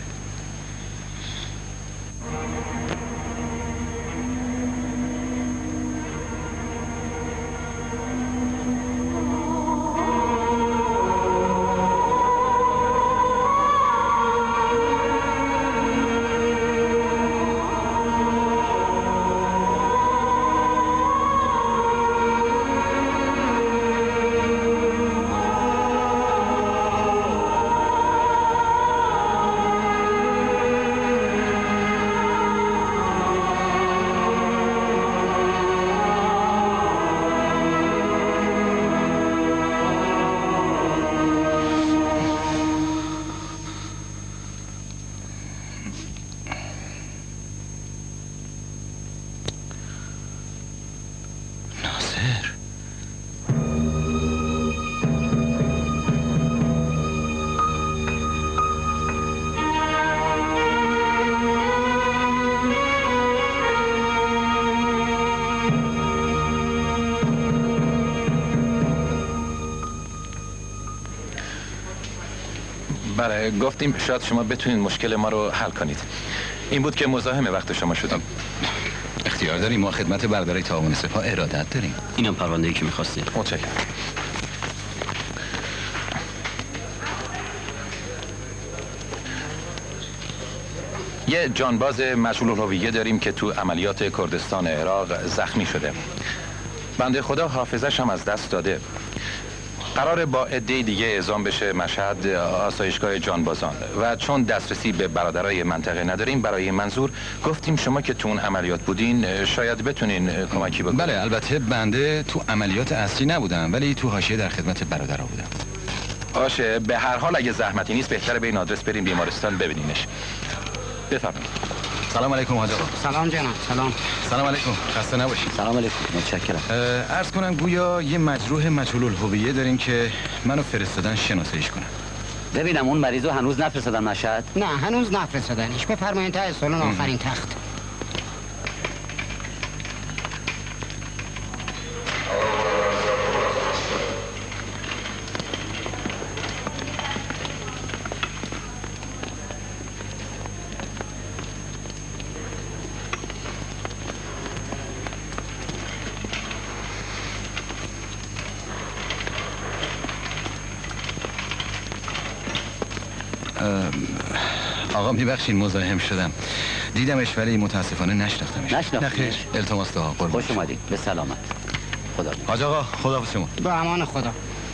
بله گفتیم شاید شما بتونید مشکل ما رو حل کنید. این بود که مزاحم وقت شما شدم. اختیار داریم، ما خدمت برادرای تعاون سپاه ارادت داریم. اینم پرونده‌ای که می‌خواستید. متشکرم. یه جانباز مجهول الهویه داریم که تو عملیات کردستان عراق زخمی شده. بنده خدا حافظش هم از دست داده. قرار با عده دیگه اعزام بشه مشهد آسایشگاه جانبازان و چون دسترسی به برادرای منطقه نداریم برای منظور گفتیم شما که تو اون عملیات بودین شاید بتونین کمکی بکنین. بله البته بنده تو عملیات اصلی نبودم ولی تو حاشیه در خدمت برادرها بودم. باشه به هر حال اگه زحمتی نیست بهتره به این آدرس بریم بیمارستان ببینیمش. بفرمایید. سلام علیکم حاج آقا. سلام جناب. سلام. سلام علیکم. خسته نباشید. سلام علیکم. متشکرم. عرض کنم گویا یه مجروح مجهول الهویه داریم که منو فرستادن شناساییش کنم. ببینم اون مریضو هنوز نفرستادن مشهد؟ نه هنوز نفرستادنش. بفرمایید تا سالن آخرین تخت. آقا میبخشین مزاحم شدم. دیدمش ولی متاسفانه نشناختمش. نشناختمش؟ التماس دعا قربان. خوش اومدید. به سلامت. خدا. حاج آقا خدا شما. به امان خدا.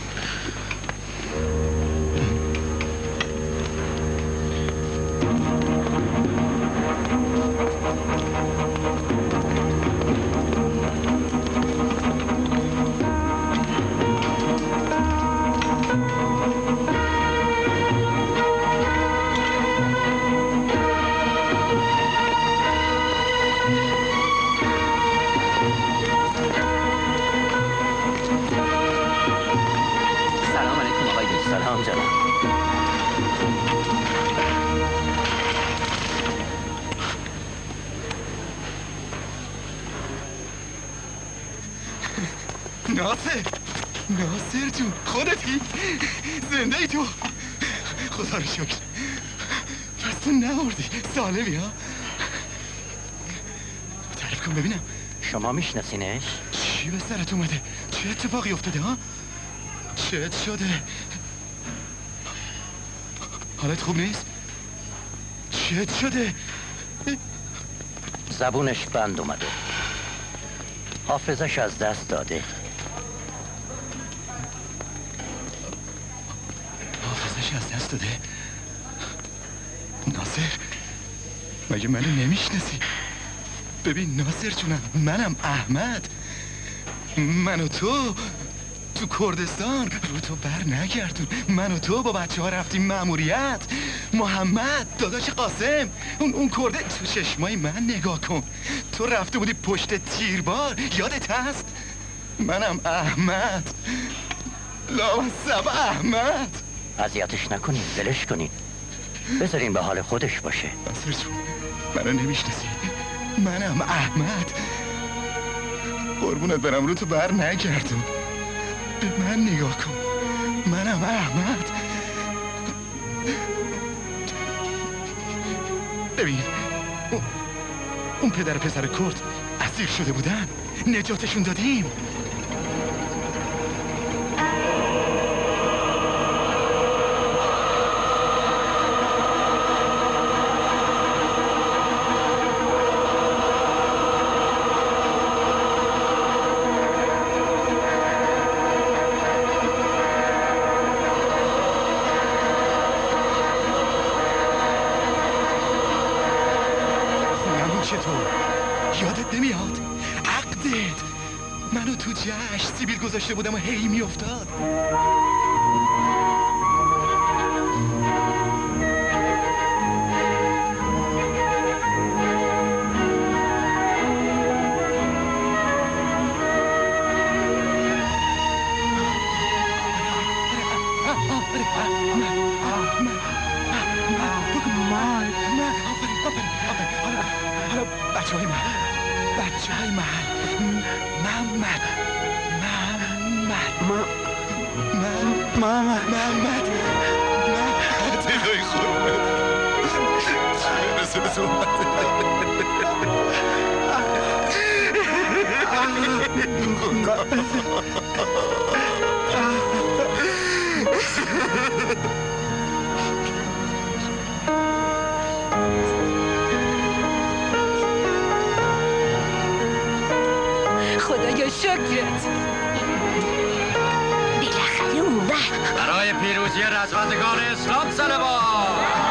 ناصر ناصر جون خودتی زنده ای تو خدا رو شکر. پس تو نمردی سالمی ها. تعریف کن ببینم. شما میشناسینش؟ چی به سرت اومده؟ چه اتفاقی افتاده ها؟ چت شده؟ حالت خوب نیست؟ چت شده؟ زبونش بند اومده، حافظش از دست داده. حافظش از دست داده؟ ناصر مگه منو نمیشناسی؟ ببین ناصر جونم، منم احمد. من و تو تو کردستان رو تو بر نگردون. من و تو با بچه ها رفتیم مأموریت. محمد داداش قاسم اون اون کرده تو چشمای من نگاه کن. تو رفته بودی پشت تیربار، یادت هست؟ منم احمد، لامصب احمد. اذیتش نکنین، ولش کنین، بذارین به حال خودش باشه. ناصر جون منو نمیشناسی؟ منم احمد. قربونت برم رو تو بر نگردون. به من نگاه کن، منم احمد. ببین اون, اون پدر پسر کرد اسیر شده بودن، نجاتشون دادیم. چطور؟ یادت نمیاد؟ عقدت منو تو جشن سیبیل گذاشته بودم و هی میافتاد. بچه های محل بچه های محل محمد محمد محمد محمد محمد تقای خورمت چه رسول صحبت خدایا شکرت. بالاخره اومد. برای پیروزی رزمندگان اسلام صلوات.